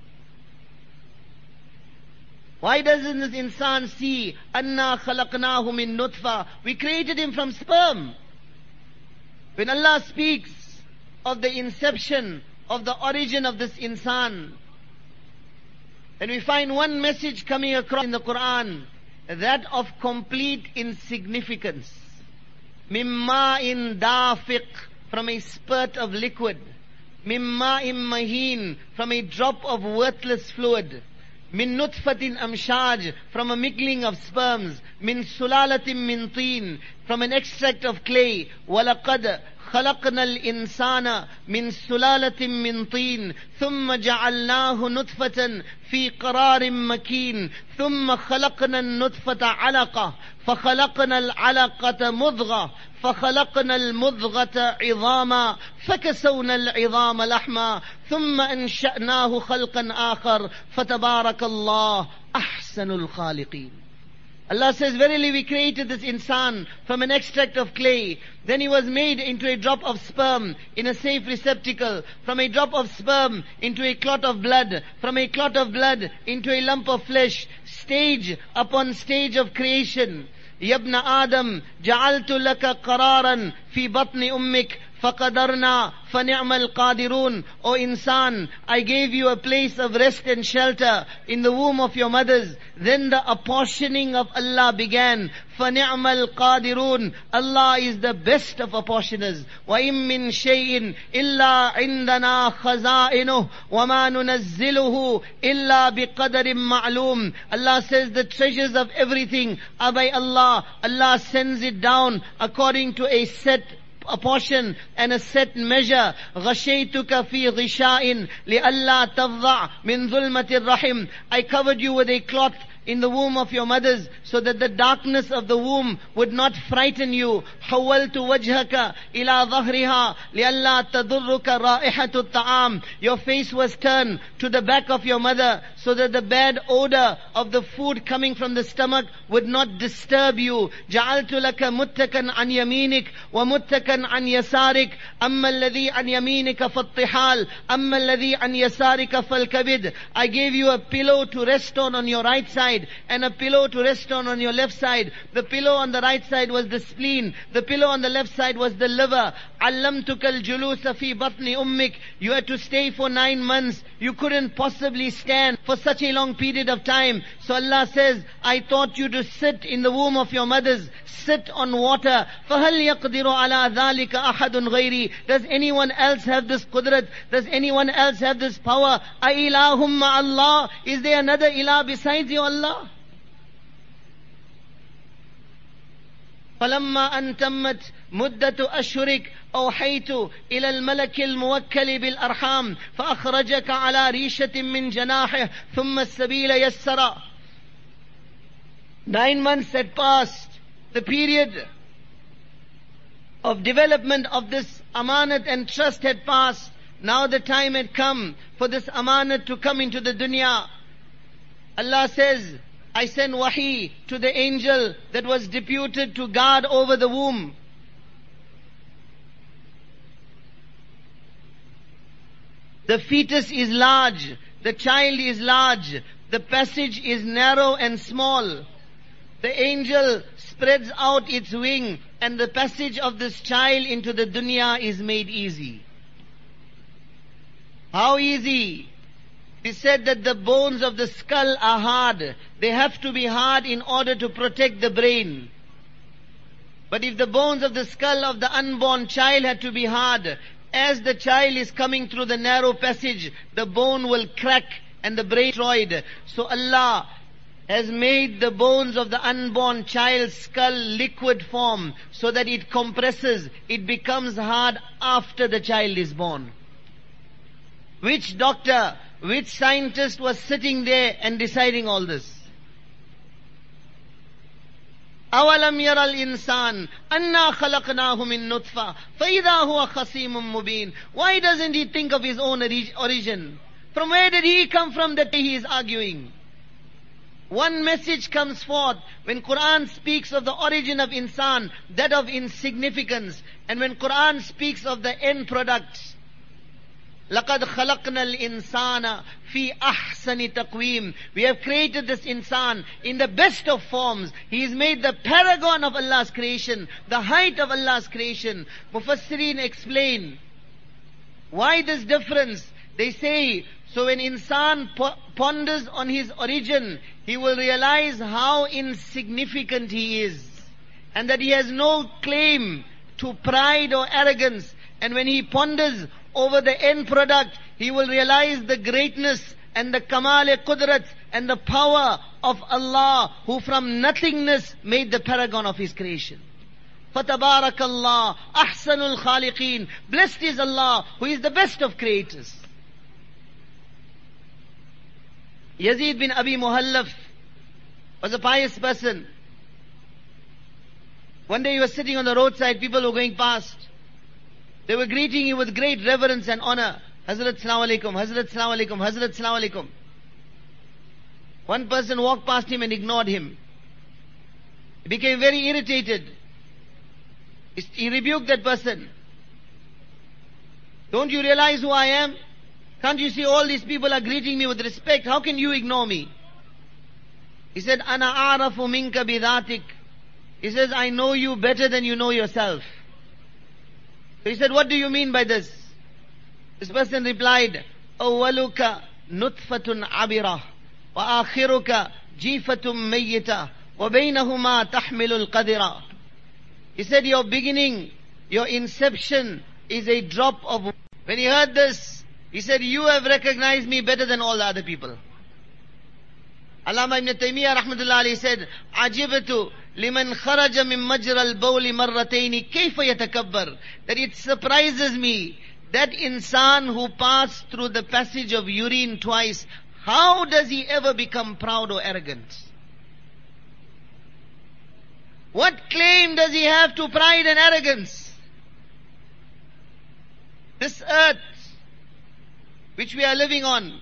Speaker 3: Why doesn't this insan see, أَنَّا خَلَقْنَاهُ مِن نُطْفَةٍ? We created him from sperm. When Allah speaks of the inception, of the origin of this insan, then we find one message coming across in the Quran, that of complete insignificance. مِمَّا إِن دَافِقٍ, from a spurt of liquid. مِمَّا إِن مَهِينٍ, from a drop of worthless fluid. Min nutfatin amshaj, from a mingling of sperms. Min sulalatin min teen, from an extract of clay. Walaqad khalaqna al-insana min sulalatin min teen. Thumma ja'alnahu nutfatan fi qararin makin. Thumma khalaqna al-nutfata alaqa. فخلقنا العلقة مضغة فخلقنا المضغة عظاما فكسونا العظام لحما ثم أنشأناه خلقا آخر فتبارك الله أحسن الخالقين. Allah says, verily we created this insan from an extract of clay. Then he was made into a drop of sperm in a safe receptacle. From a drop of sperm into a clot of blood. From a clot of blood into a lump of flesh. Stage upon stage of creation. Yabna Adam, ja'altu laka qararan fi batni ummik. فَقَدَرْنَا فَنِعْمَ الْقَادِرُونَ. O insan, I gave you a place of rest and shelter in the womb of your mothers. Then the apportioning of Allah began. فَنِعْمَ الْقَادِرُونَ. Allah is the best of apportioners. وَإِن مِّن شَيْءٍ إِلَّا عِندَنَا خَزَائِنُهُ وَمَا نُنَزِّلُهُ إِلَّا بِقَدَرٍ مَعْلُومٍ. Allah says the treasures of everything are by Allah. Allah sends it down according to a set a portion and a set measure. غَشَيْتُكَ فِي غِشَاءٍ لِأَلَّا تَفْضَعْ مِنْ ظُلْمَةِ الرَّحِمِ. I covered you with a cloth in the womb of your mothers, so that the darkness of the womb would not frighten you. حَوَّلْتُ وَجْهَكَ إِلَى ظَهْرِهَا لِأَلَّا تَضُرُّكَ رَائِحَةُ الطَّعَامِ. Your face was turned to the back of your mother, so that the bad odor of the food coming from the stomach would not disturb you. جَعَلْتُ لَكَ مُتَّكًا عَنْ يَمِينِكَ وَمُتَّكًا عَنْ يَسَارِكَ أَمَّا الَّذِي عَنْ يَمِينِكَ فَالطِّحَالِ أَمَّا الَّذِي عَنْ يَسَارِكَ فَالْكَبِدِ. I gave you a pillow to rest on your right side, and a pillow to rest on your left side. The pillow on the right side was the spleen. The pillow on the left side was the liver. عَلَّمْتُكَ الْجُلُوسَ فِي بَطْنِ أُمِّكَ. You had to stay for 9 months. You couldn't possibly stand for such a long period of time. So Allah says, I taught you to sit in the womb of your mothers. Sit on water. فَهَلْ يَقْدِرُ عَلَى ذَلِكَ أَحَدٌ غَيْرِي. Does anyone else have this qudrat? Does anyone else have this power? أَإِلَهُمَّ Allah. Is there another ilah besides you, Allah? فَلَمَّا أَن تَمَّتْ مُدَّةُ أَشْهُرِكَ أوحيت إلى الملك الموكل بالأرحام فأخرجك على ريشة من جناحه ثم السبيل يسر. 9 months had passed. The period of development of this amanat and trust had passed. Now the time had come for this amanat to come into the dunya. Allah says, I sent wahi to the angel that was deputed to guard over the womb. The fetus is large, the child is large, the passage is narrow and small. The angel spreads out its wing, and the passage of this child into the dunya is made easy. How easy? He said that the bones of the skull are hard. They have to be hard in order to protect the brain. But if the bones of the skull of the unborn child had to be hard, as the child is coming through the narrow passage, the bone will crack and the brain destroyed. So Allah has made the bones of the unborn child's skull liquid form, so that it compresses, it becomes hard after the child is born. Which doctor, which scientist was sitting there and deciding all this? أَوَلَمْ يَرَ الْإِنسَانِ أَنَّا خَلَقْنَاهُ مِن نُطْفَةٍ فَإِذَا هُوَ خَصِيمٌ مُبِينٌ. Why doesn't he think of his own origin? From where did he come from that he is arguing? One message comes forth when Quran speaks of the origin of insan, that of insignificance. And when Quran speaks of the end product, لَقَدْ خَلَقْنَا الْإِنسَانَ فِي أَحْسَنِ تَقْوِيمٍ. We have created this insan in the best of forms. He is made the paragon of Allah's creation, the height of Allah's creation. Mufassirin explain, why this difference? They say, so when insan ponders on his origin, he will realize how insignificant he is, and that he has no claim to pride or arrogance. And when he ponders over the end product, he will realize the greatness and the kamal-e-qudrat and the power of Allah, who from nothingness made the paragon of His creation. فَتَبَارَكَ اللَّهُ أَحْسَنُ الْخَالِقِينَ. Blessed is Allah, who is the best of creators. Yazid bin Abi Muhallaf was a pious person. One day he was sitting on the roadside, people were going past. They were greeting him with great reverence and honor. Hazrat Salaam Alaikum, Hazrat Salaam Alaikum, Hazrat Salaam Alaikum. One person walked past him and ignored him. He became very irritated. He rebuked that person. Don't you realize who I am? Can't you see all these people are greeting me with respect? How can you ignore me? He said, Ana a'rafu minka bidhatik. He says, I know you better than you know yourself. So he said, what do you mean by this? This person replied, Awwaluka nutfatun abirah, wa akhiruka jifatum mayyita, wa baynahuma tahmilul qadira. He said, your beginning, your inception is a drop of... When he heard this, he said, you have recognized me better than all the other people. Allama ibn Taymiyyah rahmatullah alayhi said, Ajibatu liman kharaja min majra al-bawli marrataini kayfa yatakabbar. That it surprises me, that insan who passed through the passage of urine twice, how does he ever become proud or arrogant? What claim does he have to pride and arrogance? This earth which we are living on,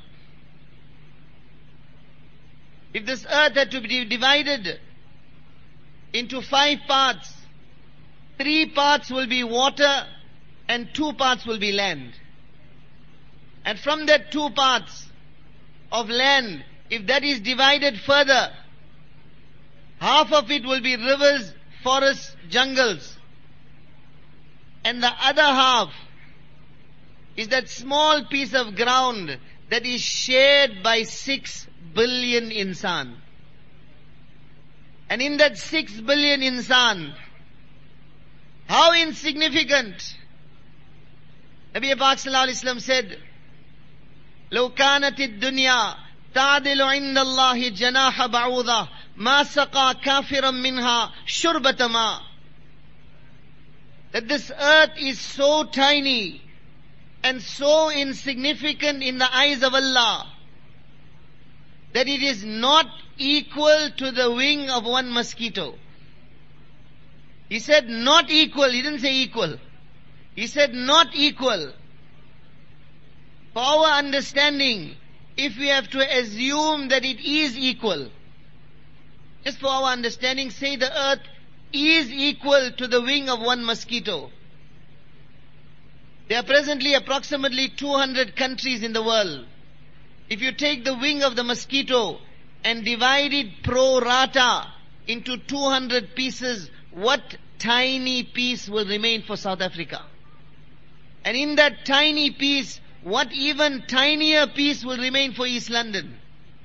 Speaker 3: if this earth had to be divided into 5 parts, 3 parts will be water and 2 parts will be land. And from that 2 parts of land, if that is divided further, half of it will be rivers, forests, jungles. And the other half is that small piece of ground that is shared by 6 billion insan. And in that 6 billion insan, how insignificant. Nabi Pak Sallallahu Alaihi Wasallam said, لو كانت الدنيا تعدل عند الله جناح بعوضة ما سقى كافرا منها شربة ماء. That this earth is so tiny and so insignificant in the eyes of Allah that it is not equal to the wing of one mosquito. He said not equal, he didn't say equal. He said not equal. For our understanding, if we have to assume that it is equal, just for our understanding, say the earth is equal to the wing of one mosquito. There are presently approximately 200 countries in the world. If you take the wing of the mosquito and divide it pro rata into 200 pieces, what tiny piece will remain for South Africa? And in that tiny piece, what even tinier piece will remain for East London?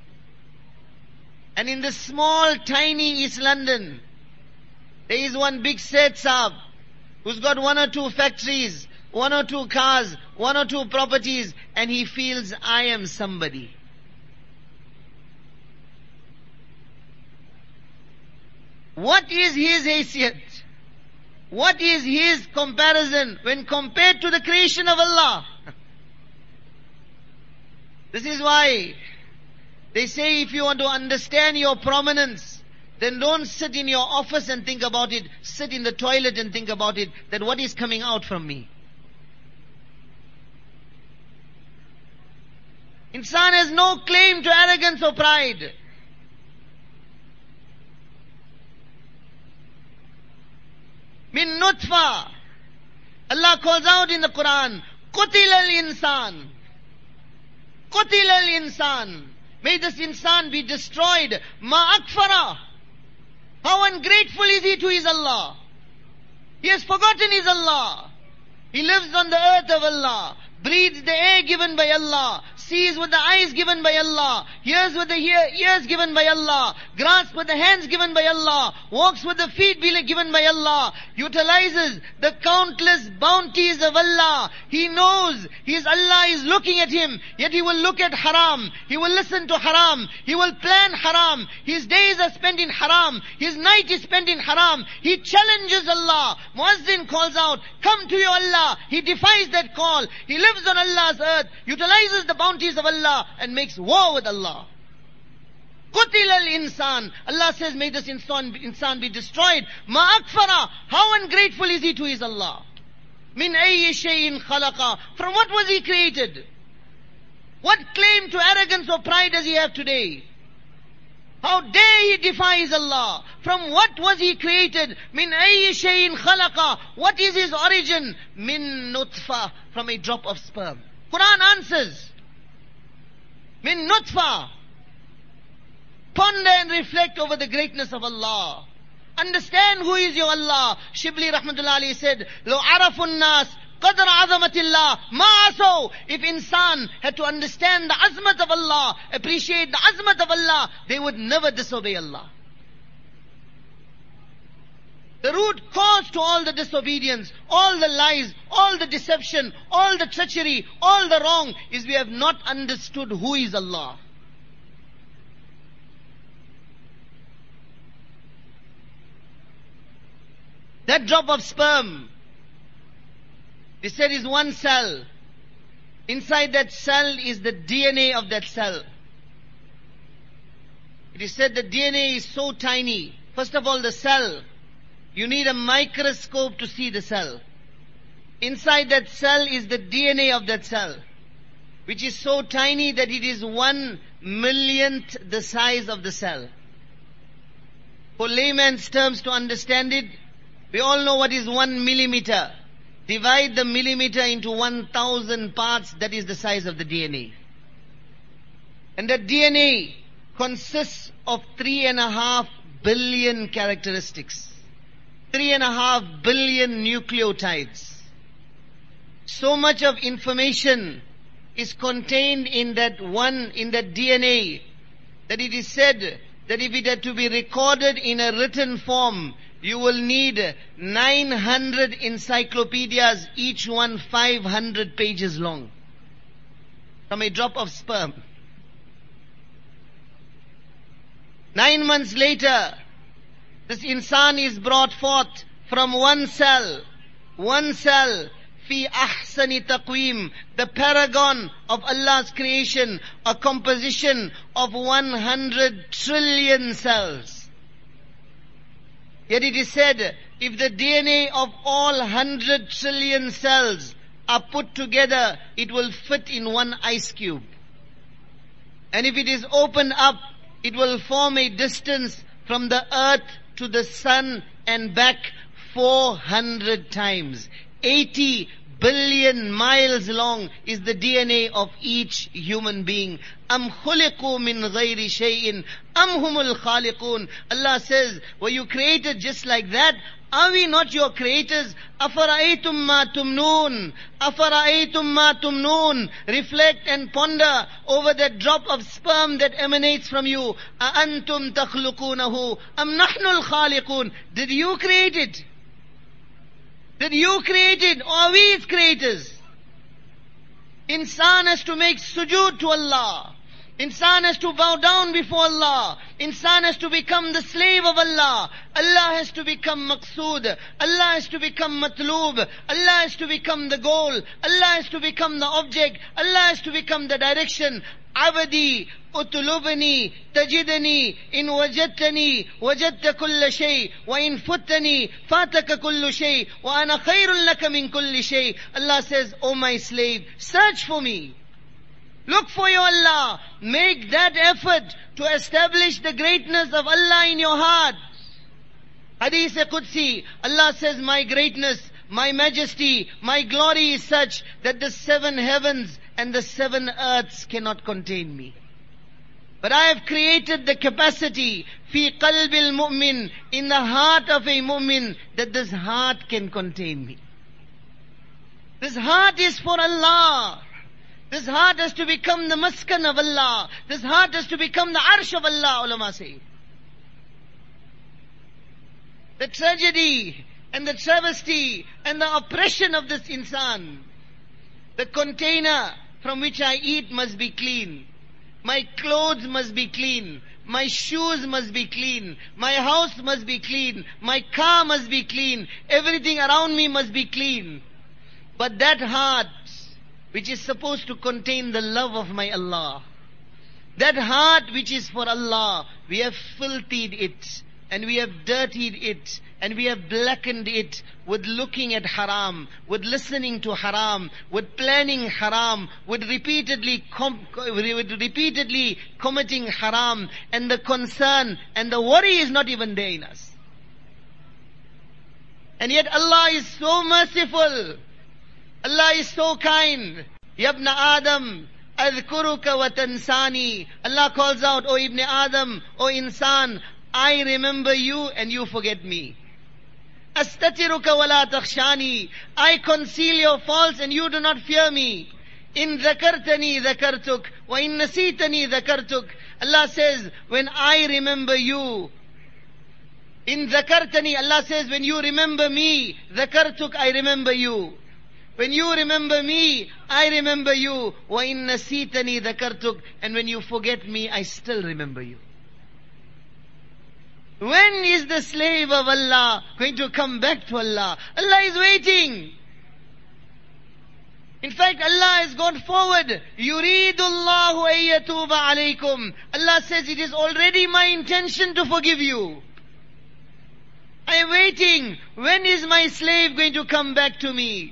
Speaker 3: And in the small, tiny East London, there is one big Seth Saab who's got 1 or 2 factories, 1 or 2 cars, 1 or 2 properties, and he feels, I am somebody. What is his haysiyat? What is his comparison when compared to the creation of Allah? This is why they say if you want to understand your prominence, then don't sit in your office and think about it. Sit in the toilet and think about it, that what is coming out from me. Insan has no claim to arrogance or pride. Min nutfa. Allah calls out in the Quran, Qutil al-insan. Qutil al-insan. May this insan be destroyed. Ma akfara. How ungrateful is he to his Allah? He has forgotten his Allah. He lives on the earth of Allah, breathes the air given by Allah, sees with the eyes given by Allah, hears with the ears given by Allah, grasps with the hands given by Allah, walks with the feet given by Allah, utilizes the countless bounties of Allah. He knows his Allah is looking at him, yet he will look at haram, he will listen to haram, he will plan haram, his days are spent in haram, his night is spent in haram. He challenges Allah. Muazzin calls out, come to your Allah. He defies that call. He lives on Allah's earth, utilizes the bounties of Allah and makes war with Allah. Qutil al-insan. Allah says, may this insan be destroyed. Ma akfara. How ungrateful is he to his Allah? Min ayyi shay'in khalaqa. From what was he created? What claim to arrogance or pride does he have today? How dare he defies Allah? From what was he created? Min ayyi shay'in khalaqa. What is his origin? Min nutfa. From a drop of sperm. Quran answers. Min nutfa. Ponder and reflect over the greatness of Allah. Understand who is your Allah. Shibli rahmatullah alayhi said, Lo arafun nas qadra azamatillah ma'aso. If insan had to understand the azmat of Allah, appreciate the azmat of Allah, they would never disobey Allah. The root cause to all the disobedience, all the lies, all the deception, all the treachery, all the wrong is we have not understood who is Allah. That drop of sperm, they said, is one cell. Inside that cell is the DNA of that cell. It is said the DNA is so tiny. First of all, the cell. You need a microscope to see the cell. Inside that cell is the DNA of that cell, which is so tiny that it is 1/1,000,000th the size of the cell. For layman's terms to understand it, we all know what is 1 millimeter. Divide the millimeter into 1,000 parts, that is the size of the DNA. And that DNA consists of 3.5 billion characteristics. 3.5 billion nucleotides. So much of information is contained in that DNA, that it is said that if it had to be recorded in a written form, you will need 900 encyclopedias, each one 500 pages long, from a drop of sperm. 9 months later, this insan is brought forth from one cell, fi ahsani taqweem, the paragon of Allah's creation, a composition of 100 trillion cells. Yet it is said, if the DNA of all 100 trillion cells are put together, it will fit in one ice cube. And if it is opened up, it will form a distance from the earth to the sun and back 400 times. 80 billion miles long is the DNA of each human being. Am khuliqu min ghayri shay'in am humul khaliqun. Allah says, were you created just like that? Are we not your creators? Afara'aytum ma tumnoon. Afara'aytum ma tumnoon. Reflect and ponder over that drop of sperm that emanates from you. A'antum takhluqunahu am nahnul khaliqun. Did you create it? Did you create it, or are we its creators? Insan has to make sujood to Allah. Insan has to bow down before Allah. Insan has to become the slave of Allah. Allah has to become maqsood. Allah has to become matloob. Allah has to become the goal. Allah has to become the object. Allah has to become the direction. Abadi, utlubani, tajidani, in wajadtani, wajadta kulla shay, wa in futtani, fataka kullu shay, wa ana khayrun laka min kulli shay. Allah says, O my slave, search for me. Look for your Allah. Make that effort to establish the greatness of Allah in your heart. Hadith Qudsi, Allah says, my greatness, my majesty, my glory is such that the 7 heavens and the 7 earths cannot contain me. But I have created the capacity, fi qalbil mu'min, in the heart of a mu'min, that this heart can contain me. This heart is for Allah. This heart has to become the maskan of Allah. This heart has to become the arsh of Allah, ulama say. The tragedy and the travesty and the oppression of this insan. The container from which I eat must be clean. My clothes must be clean. My shoes must be clean. My house must be clean. My car must be clean. Everything around me must be clean. But that heart, which is supposed to contain the love of my Allah, that heart which is for Allah, we have filthied it, and we have dirtied it, and we have blackened it with looking at haram, with listening to haram, with planning haram, with repeatedly committing haram, and the concern and the worry is not even there in us. And yet Allah is so merciful. Allah is so kind. Yabna Adam, adhkuruka wa tansani. Allah calls out, O Ibn Adam, O insan, I remember you and you forget me. Astatiruka wa la takhshani. I conceal your faults and you do not fear me. In dhakartani dhakartuk wa in nasitani dhakartuk. Allah says, when I remember you, in dhakartani, Allah says, when you remember me, dhakartuk, I remember you. When you remember me, I remember you. Wa in nasitani dhakartuk. And when you forget me, I still remember you. When is the slave of Allah going to come back to Allah? Allah is waiting. In fact, Allah has gone forward. Yuridullahu ayyatuba alaykum. Allah says, it is already my intention to forgive you. I am waiting. When is my slave going to come back to me?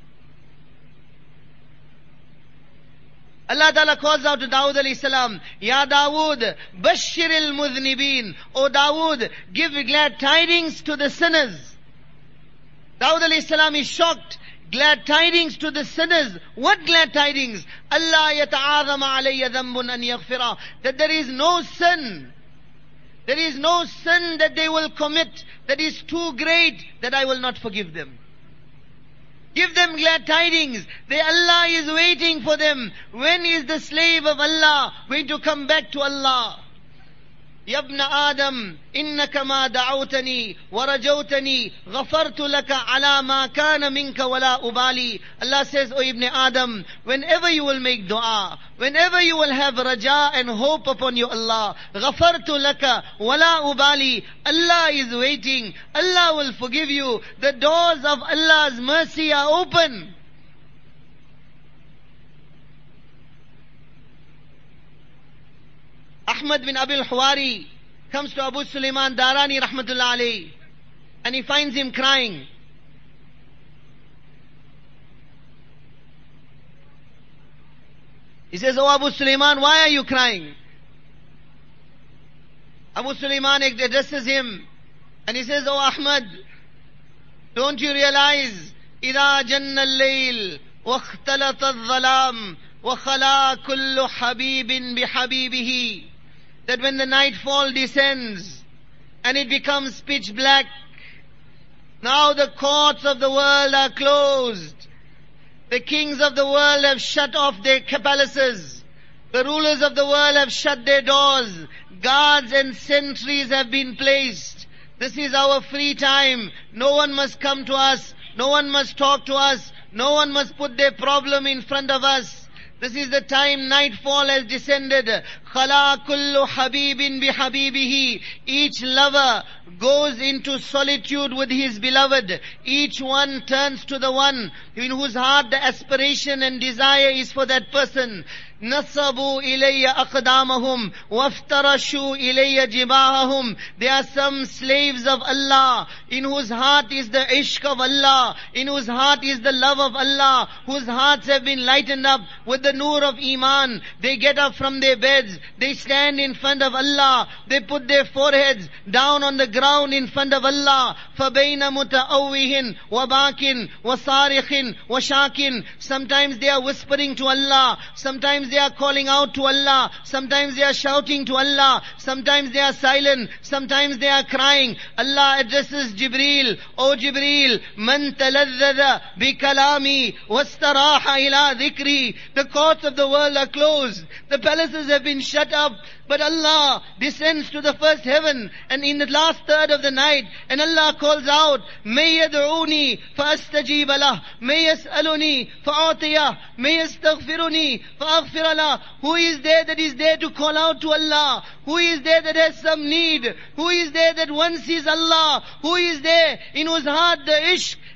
Speaker 3: Allah Ta'ala calls out to Dawood alayhi salam, Ya Dawood, Bashiril Mudhnibin. O Dawood, give glad tidings to the sinners. Dawood alayhi salam is shocked. Glad tidings to the sinners. What glad tidings? Allah yata'adhama alayya dhanbun an yaghfira. That there is no sin. There is no sin that they will commit that is too great that I will not forgive them. Give them glad tidings. Allah is waiting for them. When is the slave of Allah going to come back to Allah? Yabna Adam, innaka ma da'awtani wa rajawtani ghafartu laka ala ma kana minka wa la ubali. Allah says, O Ibn Adam, whenever you will make dua, whenever you will have raja and hope upon you Allah, ghafartu laka wa la ubali. Allah is waiting. Allah will forgive you. The doors of Allah's mercy are open. Ahmad bin Abil Huwari comes to Abu Sulaiman Darani rahmatullah alayhi, and he finds him crying. He says, Oh Abu Sulaiman, why are you crying? Abu Sulaiman addresses him and he says, Oh Ahmad, don't you realize, إِذَا جَنَّ اللَّيْلِ وَاخْتَلَطَ الظَّلَامِ وَخَلَا كُلُّ حَبِيبٍ بِحَبِيبِهِ, that when the nightfall descends and it becomes pitch black, now the courts of the world are closed. The kings of the world have shut off their palaces. The rulers of the world have shut their doors. Guards and sentries have been placed. This is our free time. No one must come to us. No one must talk to us. No one must put their problem in front of us. This is the time nightfall has descended. Khala kullu habibin bihabibihi. Each lover goes into solitude with his beloved. Each one turns to the one in whose heart the aspiration and desire is for that person. Nasabu ilayya aqdamahum waftarashu ilayya jibahahum. There are some slaves of Allah in whose heart is the ishq of Allah, in whose heart is the love of Allah, whose hearts have been lightened up with the nur of Iman. They get up from their beds, they stand in front of Allah, they put their foreheads down on the ground in front of Allah. فَبَيْنَ مُتَأَوِّهٍ وَبَاكٍ وَصَارِخٍ وَشَاكٍ. Sometimes they are whispering to Allah, sometimes they are calling out to Allah, sometimes they are shouting to Allah, sometimes they are silent, sometimes they are crying. Allah addresses Jibreel, O Jibreel, man taladhada bi kalami wastaraha ila dhikri. The courts of the world are closed, the palaces have been shut up, but Allah descends to the first heaven and in the last third of the night, and Allah calls out, may yad'uni fa'astajib lah, may yas'aluni fa'atiyah, may yastaghfiruni fa'aghfir lah. Who is there that is there to call out to Allah? Who is there that has some need? Who is there that once sees Allah? Who is there in whose heart the ishq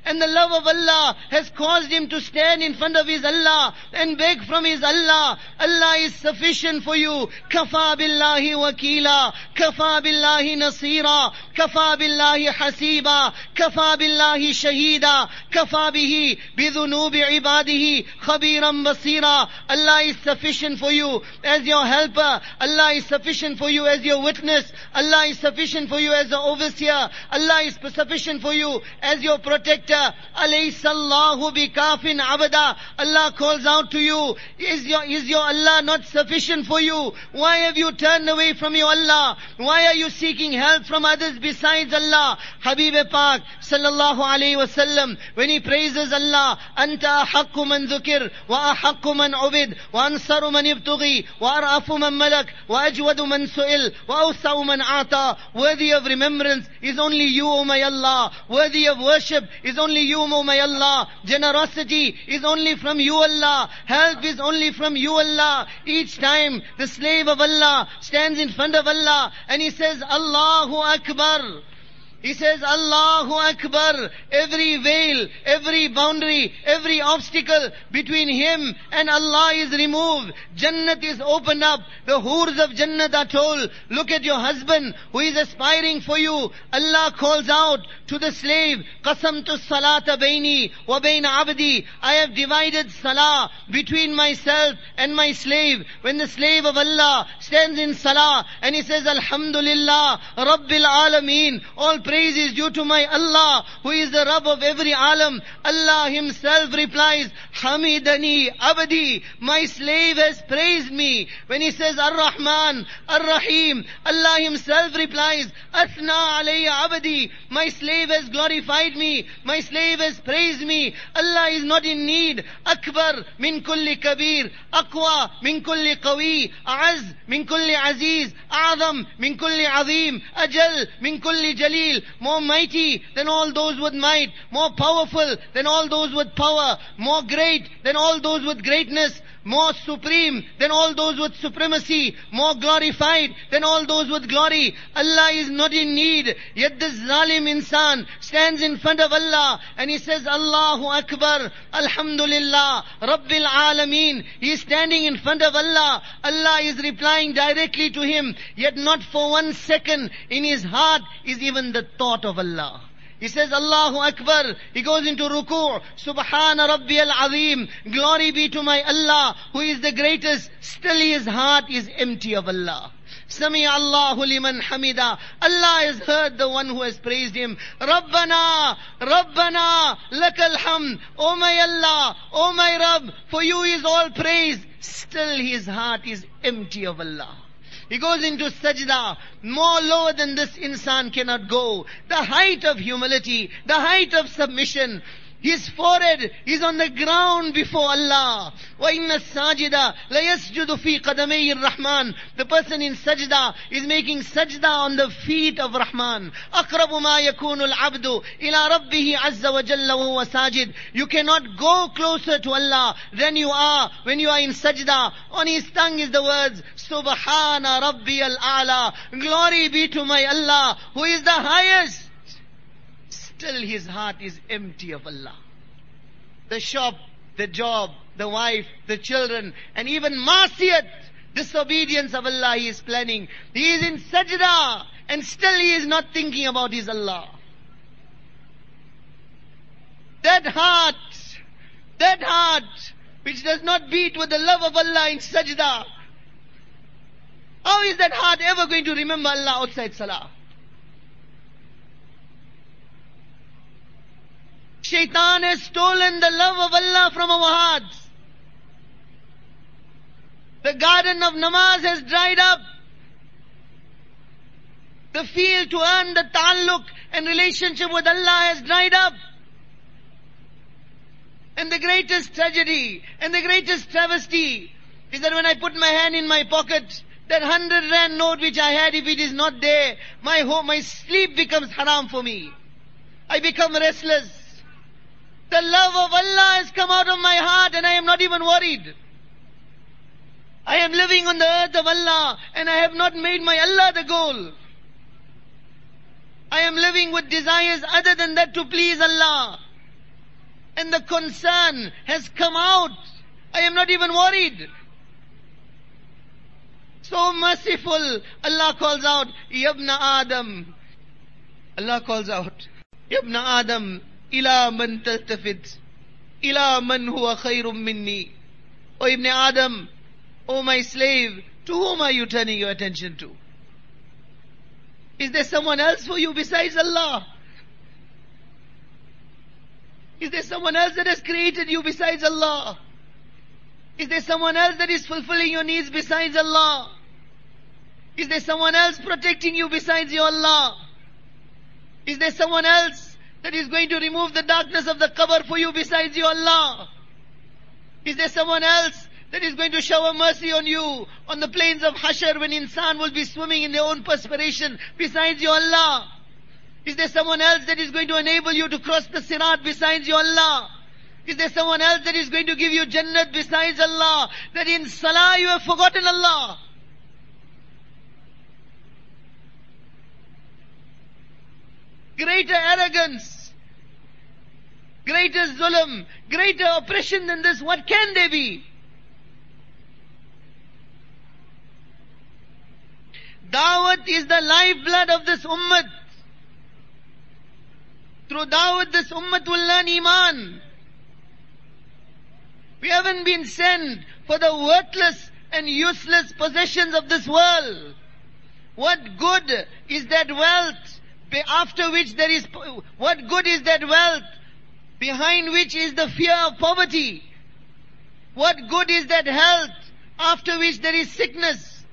Speaker 3: and the love of Allah has caused him to stand in front of his Allah and beg from his Allah. Allah is sufficient for you. Kafa billahi wakila, kafa billahi nasira, kafa billahi hasiba, kafa billahi shahida, kafa bihi bidhunubi ibadihi khabiran basira. Allah is sufficient for you as your helper. Allah is sufficient for you as your witness. Allah is sufficient for you as the overseer. Allah is sufficient for you as your protector. Alaysallahu bikafin abada. Allah calls out to you, is your Allah not sufficient for you? Why have you turned away from your Allah? Why are you seeking help from others besides Allah? Habib Pak sallallahu alayhi wasallam, when he praises Allah, anta ahaqqu man dhukir, wa ahaqqu man ubid, wa ansaru man ibtughi, wa arafu man malak, wa ajwadu man su'il, wa awsa'u man ata. Worthy of remembrance is only you, O my Allah. Worthy of worship is only you, O my Allah. Generosity is only from you, Allah. Help is only from you, Allah. Each time the slave of Allah stands in front of Allah and he says, Allahu Akbar. He says, Allahu Akbar. Every veil, every boundary, every obstacle between him and Allah is removed. Jannat is opened up. The hurs of Jannat are told, look at your husband who is aspiring for you. Allah calls out to the slave, Qasamtu salata baini wa baina abdi. I have divided salah between myself and my slave. When the slave of Allah stands in salah and he says, Alhamdulillah, Rabbil Alameen, all praise is due to my Allah, who is the Rabb of every alam. Allah himself replies, Hamidani Abdi, my slave has praised me. When he says Ar-Rahman, Ar-Rahim, Allah himself replies, Athna alayya Abdi, my slave has glorified me, my slave has praised me. Allah is not in need. Akbar min kulli kabir, Aqwa min kulli qawi, A'az min kulli aziz, A'zam min kulli azim, Ajal min kulli jalil. More mighty than all those with might, more powerful than all those with power, more great than all those with greatness, more supreme than all those with supremacy, more glorified than all those with glory. Allah is not in need. Yet this zalim insan stands in front of Allah and he says, Allahu Akbar, Alhamdulillah, Rabbil Alameen. He is standing in front of Allah. Allah is replying directly to him. Yet not for 1 second in his heart is even the thought of Allah. He says, Allahu Akbar. He goes into ruku'. Subhana Rabbiyal Azim. Glory be to my Allah, who is the greatest. Still his heart is empty of Allah. Sami Allahu liman hamida. Allah has heard the one who has praised him. Rabbana, Rabbana, lakal hamd. Oh my Allah, oh my Rabb, for you is all praise. Still his heart is empty of Allah. He goes into sajda. More lower than this insan cannot go. The height of humility, the height of submission. His forehead is on the ground before Allah. وَإِنَّ السَّاجِدَ لَيَسْجُدُ فِي قَدَمَيِ الرَّحْمَنِ. The person in sajda is making sajda on the feet of Rahman. أَقْرَبُ مَا يَكُونُ الْعَبْدُ إِلَىٰ رَبِّهِ عَزَّ وَجَلَّ وَهُوَ سَاجِدٌ. You cannot go closer to Allah than you are when you are in sajda. On his tongue is the words, Subhana Rabbiyal A'la. Glory be to my Allah, who is the highest. Still his heart is empty of Allah. The shop, the job, the wife, the children, and even masiyat, disobedience of Allah he is planning. He is in sajda and still he is not thinking about his Allah. That heart which does not beat with the love of Allah in sajda, how is that heart ever going to remember Allah outside salah? Shaitan has stolen the love of Allah from our hearts. The garden of namaz has dried up. The field to earn the ta'alluq and relationship with Allah has dried up. And the greatest tragedy and the greatest travesty is that when I put my hand in my pocket, that 100 rand note which I had, if it is not there, my sleep becomes haram for me. I become restless. The love of Allah has come out of my heart and I am not even worried. I am living on the earth of Allah and I have not made my Allah the goal. I am living with desires other than that to please Allah. and the concern has come out. I am not even worried. So merciful. Allah calls out, Yabna Adam. Allah calls out, Yabna Adam, ila man taltafit, ila man huwa khayrum minni. O Ibn Adam, O my slave, to whom are you turning your attention to? Is there someone else for you besides Allah? Is there someone else that has created you besides Allah? Is there someone else that is fulfilling your needs besides Allah? Is there someone else protecting you besides your Allah? Is there someone else that is going to remove the darkness of the qabr for you besides your Allah? Is there someone else that is going to shower mercy on you on the plains of Hashr when insan will be swimming in their own perspiration besides your Allah? Is there someone else that is going to enable you to cross the Sirat besides your Allah? Is there someone else that is going to give you Jannat besides Allah? That in Salah you have forgotten Allah? Greater arrogance, greater zulm, greater oppression than this, what can there be? Dawat is the lifeblood of this ummah. Through Dawat, this ummah will learn Iman. We haven't been sent for the worthless and useless possessions of this world. What good is that wealth after which there is, what good is that wealth behind which is the fear of poverty? What good is that health after which there is sickness?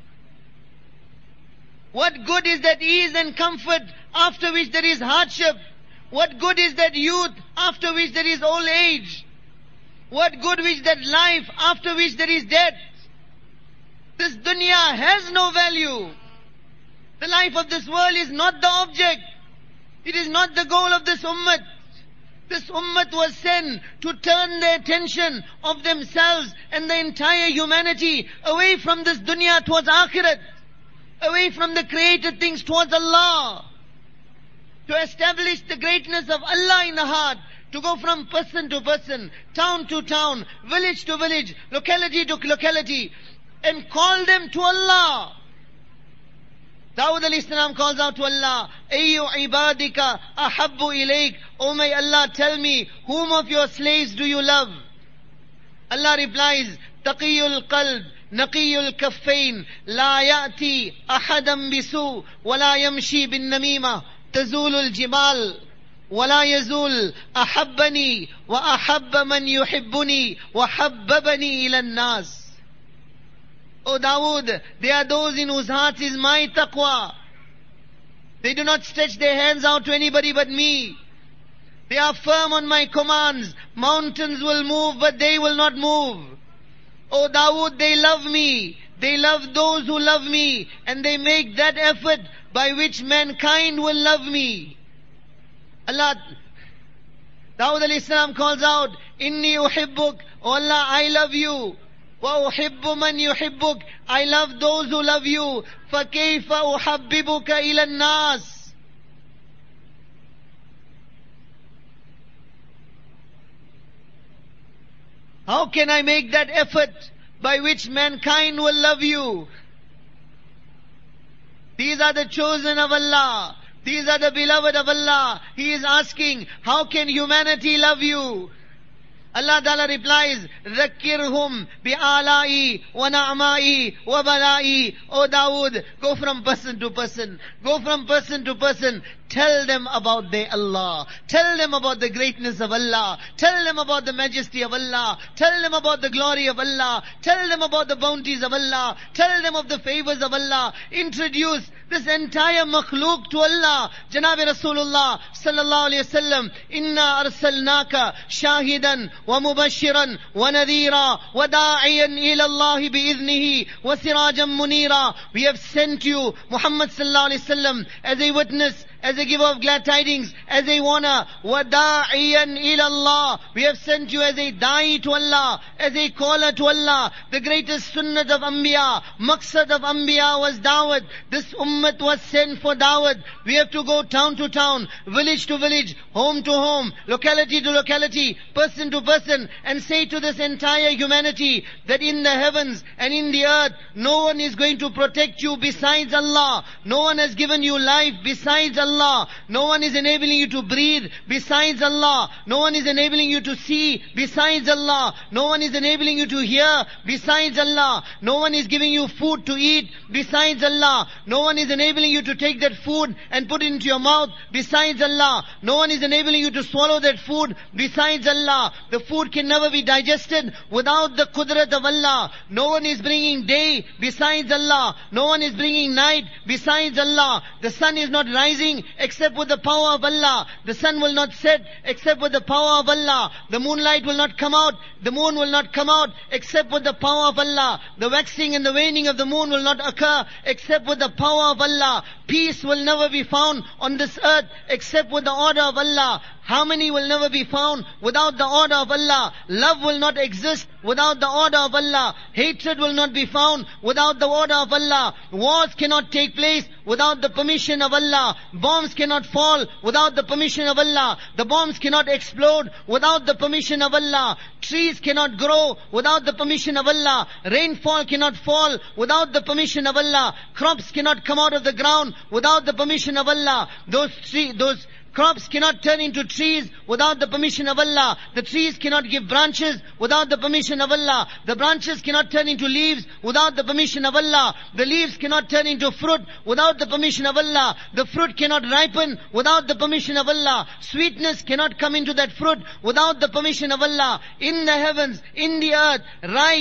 Speaker 3: What good is that ease and comfort after which there is hardship? What good is that youth after which there is old age? What good is that life after which there is death? This dunya has no value. The life of this world is not the object. It is not the goal of this ummah. This ummah was sent to turn the attention of themselves and the entire humanity away from this dunya towards akhirat, away from the created things towards Allah, to establish the greatness of Allah in the heart, to go from person to person, town to town, village to village, locality to locality, and call them to Allah. Dawud alayhi salam calls out to Allah, Ayyu ibadika ahabbu ilayk. Oh my Allah, tell me, whom of your slaves do you love? Allah replies, Taqiyul qalb, naqiyul kaffain, la ya'ti ahadam bisu, wa la yamshi bin namima, tazulul jibal, wa la yazul, ahabbani, wa ahabba man yuhibbuni, wa habbabani ila nas. O Dawood, they are those in whose hearts is my taqwa. They do not stretch their hands out to anybody but me. They are firm on my commands. Mountains will move, but they will not move. O Dawood, they love me. They love those who love me. And they make that effort by which mankind will love me. Allah, Dawood alayhi salam calls out, Inni uhibbuk. O Allah, I love you. وَأُحِبُّ مَنْ يُحِبُّكَ. I love those who love you. فَكَيْفَ أُحَبِّبُكَ إِلَى النَّاسِ. How can I make that effort by which mankind will love you? These are the chosen of Allah. These are the beloved of Allah. He is asking, how can humanity love you? Allah Ta'ala replies, ذَكِّرْهُمْ بِآلَائِي وَنَعْمَائِي وَبَلَائِي. O Dawood, go from person to person. Go from person to person. Tell them about their Allah. Tell them about the greatness of Allah. Tell them about the majesty of Allah. Tell them about the glory of Allah. Tell them about the bounties of Allah. Tell them of the favors of Allah. Introduce this entire makhluk to Allah. Janabi Rasulullah sallallahu alayhi wa sallam, Inna arsalnaka shahidan wa mubashiran wa nadhira wa da'iyan ila Allah bi'idhnihi wa sirajan munira. We have sent you, Muhammad sallallahu alayhi wa sallam, as a witness as a giver of glad tidings, as a warner. وَدَاعِيًا إِلَى اللَّهِ. We have sent you as a da'i to Allah, as a caller to Allah. The greatest sunnat of Anbiya, maqsad of Anbiya was da'wat. This ummah was sent for da'wat. We have to go town to town, village to village, home to home, locality to locality, person to person, and say to this entire humanity that in the heavens and in the earth, no one is going to protect you besides Allah. No one has given you life besides Allah. No one is enabling you to breathe besides Allah. No one is enabling you to see besides Allah. No one is enabling you to hear besides Allah. No one is giving you food to eat besides Allah. No one is enabling you to take that food and put it into your mouth besides Allah. No one is enabling you to swallow that food besides Allah. The food can never be digested without the qudrat of Allah. No one is bringing day besides Allah. No one is bringing night besides Allah. The sun is not rising except with the power of Allah. The sun will not set except with the power of Allah. The moonlight will not come out. The moon will not come out except with the power of Allah. The waxing and the waning of the moon will not occur except with the power of Allah. Peace will never be found on this earth except with the order of Allah. Harmony will never be found without the order of Allah. Love will not exist without the order of Allah. Hatred will not be found without the order of Allah. Wars cannot take place without the permission of Allah. Bombs cannot fall without the permission of Allah. The bombs cannot explode without the permission of Allah. Trees cannot grow without the permission of Allah. Rainfall cannot fall without the permission of Allah. Crops cannot come out of the ground without the permission of Allah. Those crops cannot turn into trees without the permission of Allah. The trees cannot give branches without the permission of Allah. The branches cannot turn into leaves without the permission of Allah. The leaves cannot turn into fruit without the permission of Allah. The fruit cannot ripen without the permission of Allah. Sweetness cannot come into that fruit without the permission of Allah. In the heavens, in the earth, right,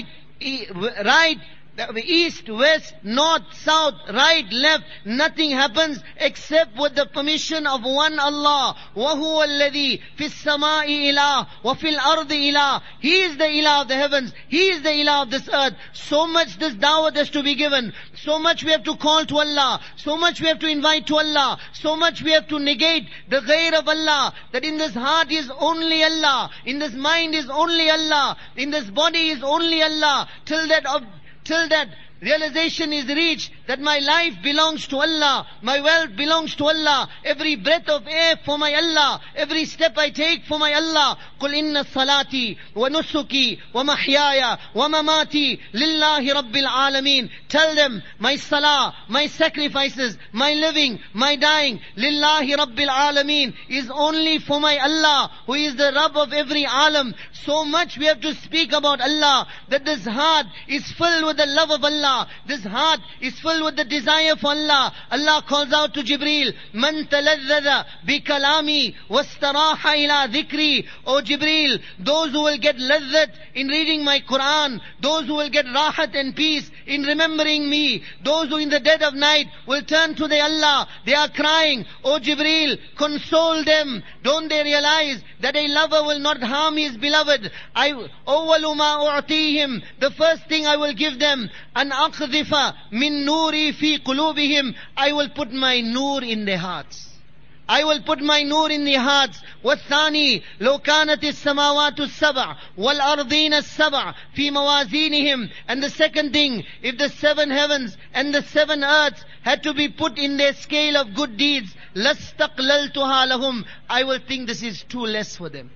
Speaker 3: east, west, north, south, right, left, nothing happens except with the permission of one Allah. وَهُوَ الَّذِي فِي السَّمَاءِ إِلَهٌ وَفِي الْأَرْضِ إِلَهٌ. He is the Ilah of the heavens. He is the Ilah of this earth. So much this da'wah has to be given. So much we have to call to Allah. So much we have to invite to Allah. So much we have to negate the ghair of Allah. That in this heart is only Allah. In this mind is only Allah. In this body is only Allah. Till that realization is reached that my life belongs to Allah, my wealth belongs to Allah, every breath of air for my Allah, every step I take for my Allah. قُلْ إِنَّ الصَّلَاةِ وَنُسُكِي وَمَحْيَايَ وَمَمَاتِي لِلَّهِ رَبِّ الْعَالَمِينَ. Tell them, my salah, my sacrifices, my living, my dying, لِلَّهِ رَبِّ الْعَالَمِينَ, is only for my Allah, who is the Rabb of every alam. So much we have to speak about Allah, that this heart is filled with the love of Allah. This heart is filled with the desire for Allah. Allah calls out to Jibreel, Man taladhada bi kalami wastaraha ila dhikri. O Jibreel, those who will get ladhat in reading my Quran, those who will get rahat and peace in remembering me, those who in the dead of night will turn to their Allah, they are crying, O Jibreel, console them. Don't they realize that a lover will not harm his beloved? Awwalu ma u'tihim, the first thing I will give them, an aqdhifa min nuri fi qulubihim, I will put my nur in their hearts. I will put my nur in their hearts. والثاني لو كانت السماوات السبع والأرضين السبع في موازينهم. And the second thing, if the 7 heavens and the 7 earths had to be put in their scale of good deeds, لَاسْتَقْلَلْتُهَا لَهُمْ, I will think this is too less for them.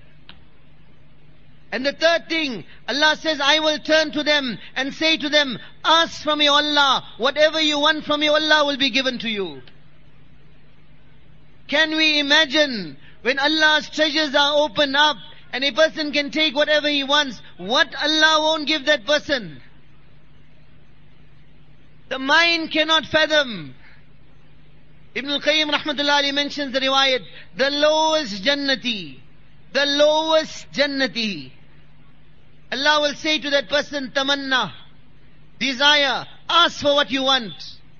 Speaker 3: And the third thing, Allah says, I will turn to them and say to them, ask from your Allah, whatever you want from your Allah will be given to you. Can we imagine when Allah's treasures are opened up and a person can take whatever he wants, what Allah won't give that person? The mind cannot fathom. Ibn al-Qayyim rahmatullah alayhi mentions the riwayat, the lowest jannati. Allah will say to that person, tamanna, desire, ask for what you want.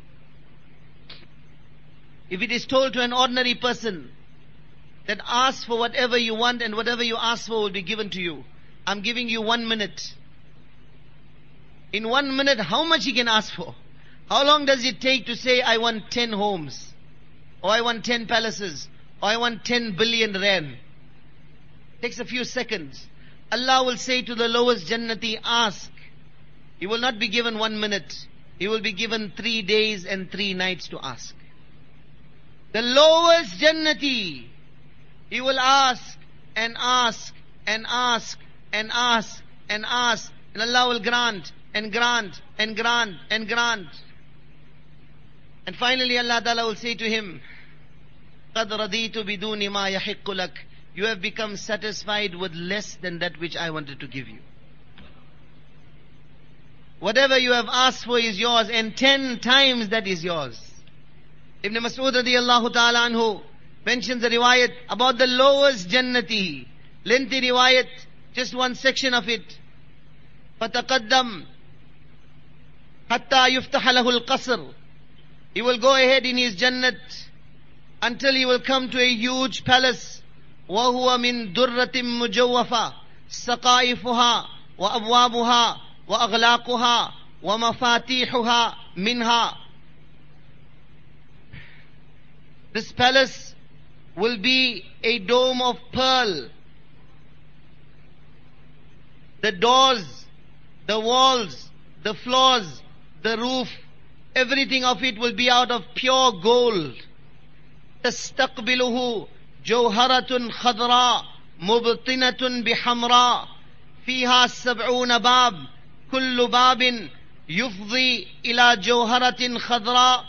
Speaker 3: If it is told to an ordinary person that ask for whatever you want and whatever you ask for will be given to you, I'm giving you 1 minute. In 1 minute, how much he can ask for? How long does it take to say, I want 10 homes? Oh, I want 10 palaces. Oh, I want 10 billion rand. Takes a few seconds. Allah will say to the lowest Jannati, ask. He will not be given 1 minute. He will be given 3 days and 3 nights to ask. The lowest Jannati, he will ask and ask and ask and ask and ask. And Allah will grant and grant and grant and grant. And finally Allah Ta'ala will say to him, قَدْ رَضِيتُ بِدُونِ مَا يَحِقُّ لَكَ. You have become satisfied with less than that which I wanted to give you. Whatever you have asked for is yours, and 10 times that is yours. Ibn Mas'ud radiyallahu ta'ala anhu mentions a riwayat about the lowest Jannati. Lengthy riwayat, just one section of it. فَتَقَدَّمْ حَتَّى يُفْتَحَ لَهُ الْقَصْرِ. He will go ahead in his Jannat until he will come to a huge palace. وَهُوَ مِن دُرَّةٍ مُجَوَّفَةٍ سَقَائِفُهَا وَأَبْوَابُهَا وَأَغْلَاقُهَا وَمَفَاتِيحُهَا مِنْهَا. This palace will be a dome of pearl. The doors, the walls, the floors, the roof, everything of it will be out of pure gold. تستقبله جوهرة خضراء مبطنة بحمراء فيها 70 باب كل باب يفضي إلى جوهرة خضراء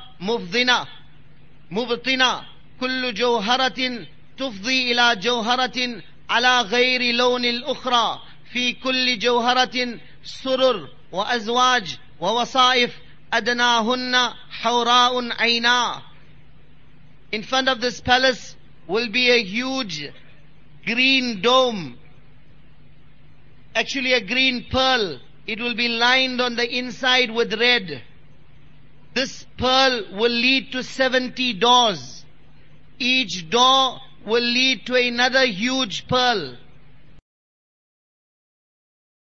Speaker 3: مبطنة كل جوهرة تفضي إلى جوهرة على غير لون الأخرى في كل جوهرة سرر وأزواج ووصائف أدناهن حوراء عينا. In front of this palace will be a huge green dome. Actually a green pearl. It will be lined on the inside with red. This pearl will lead to 70 doors. Each door will lead to another huge pearl.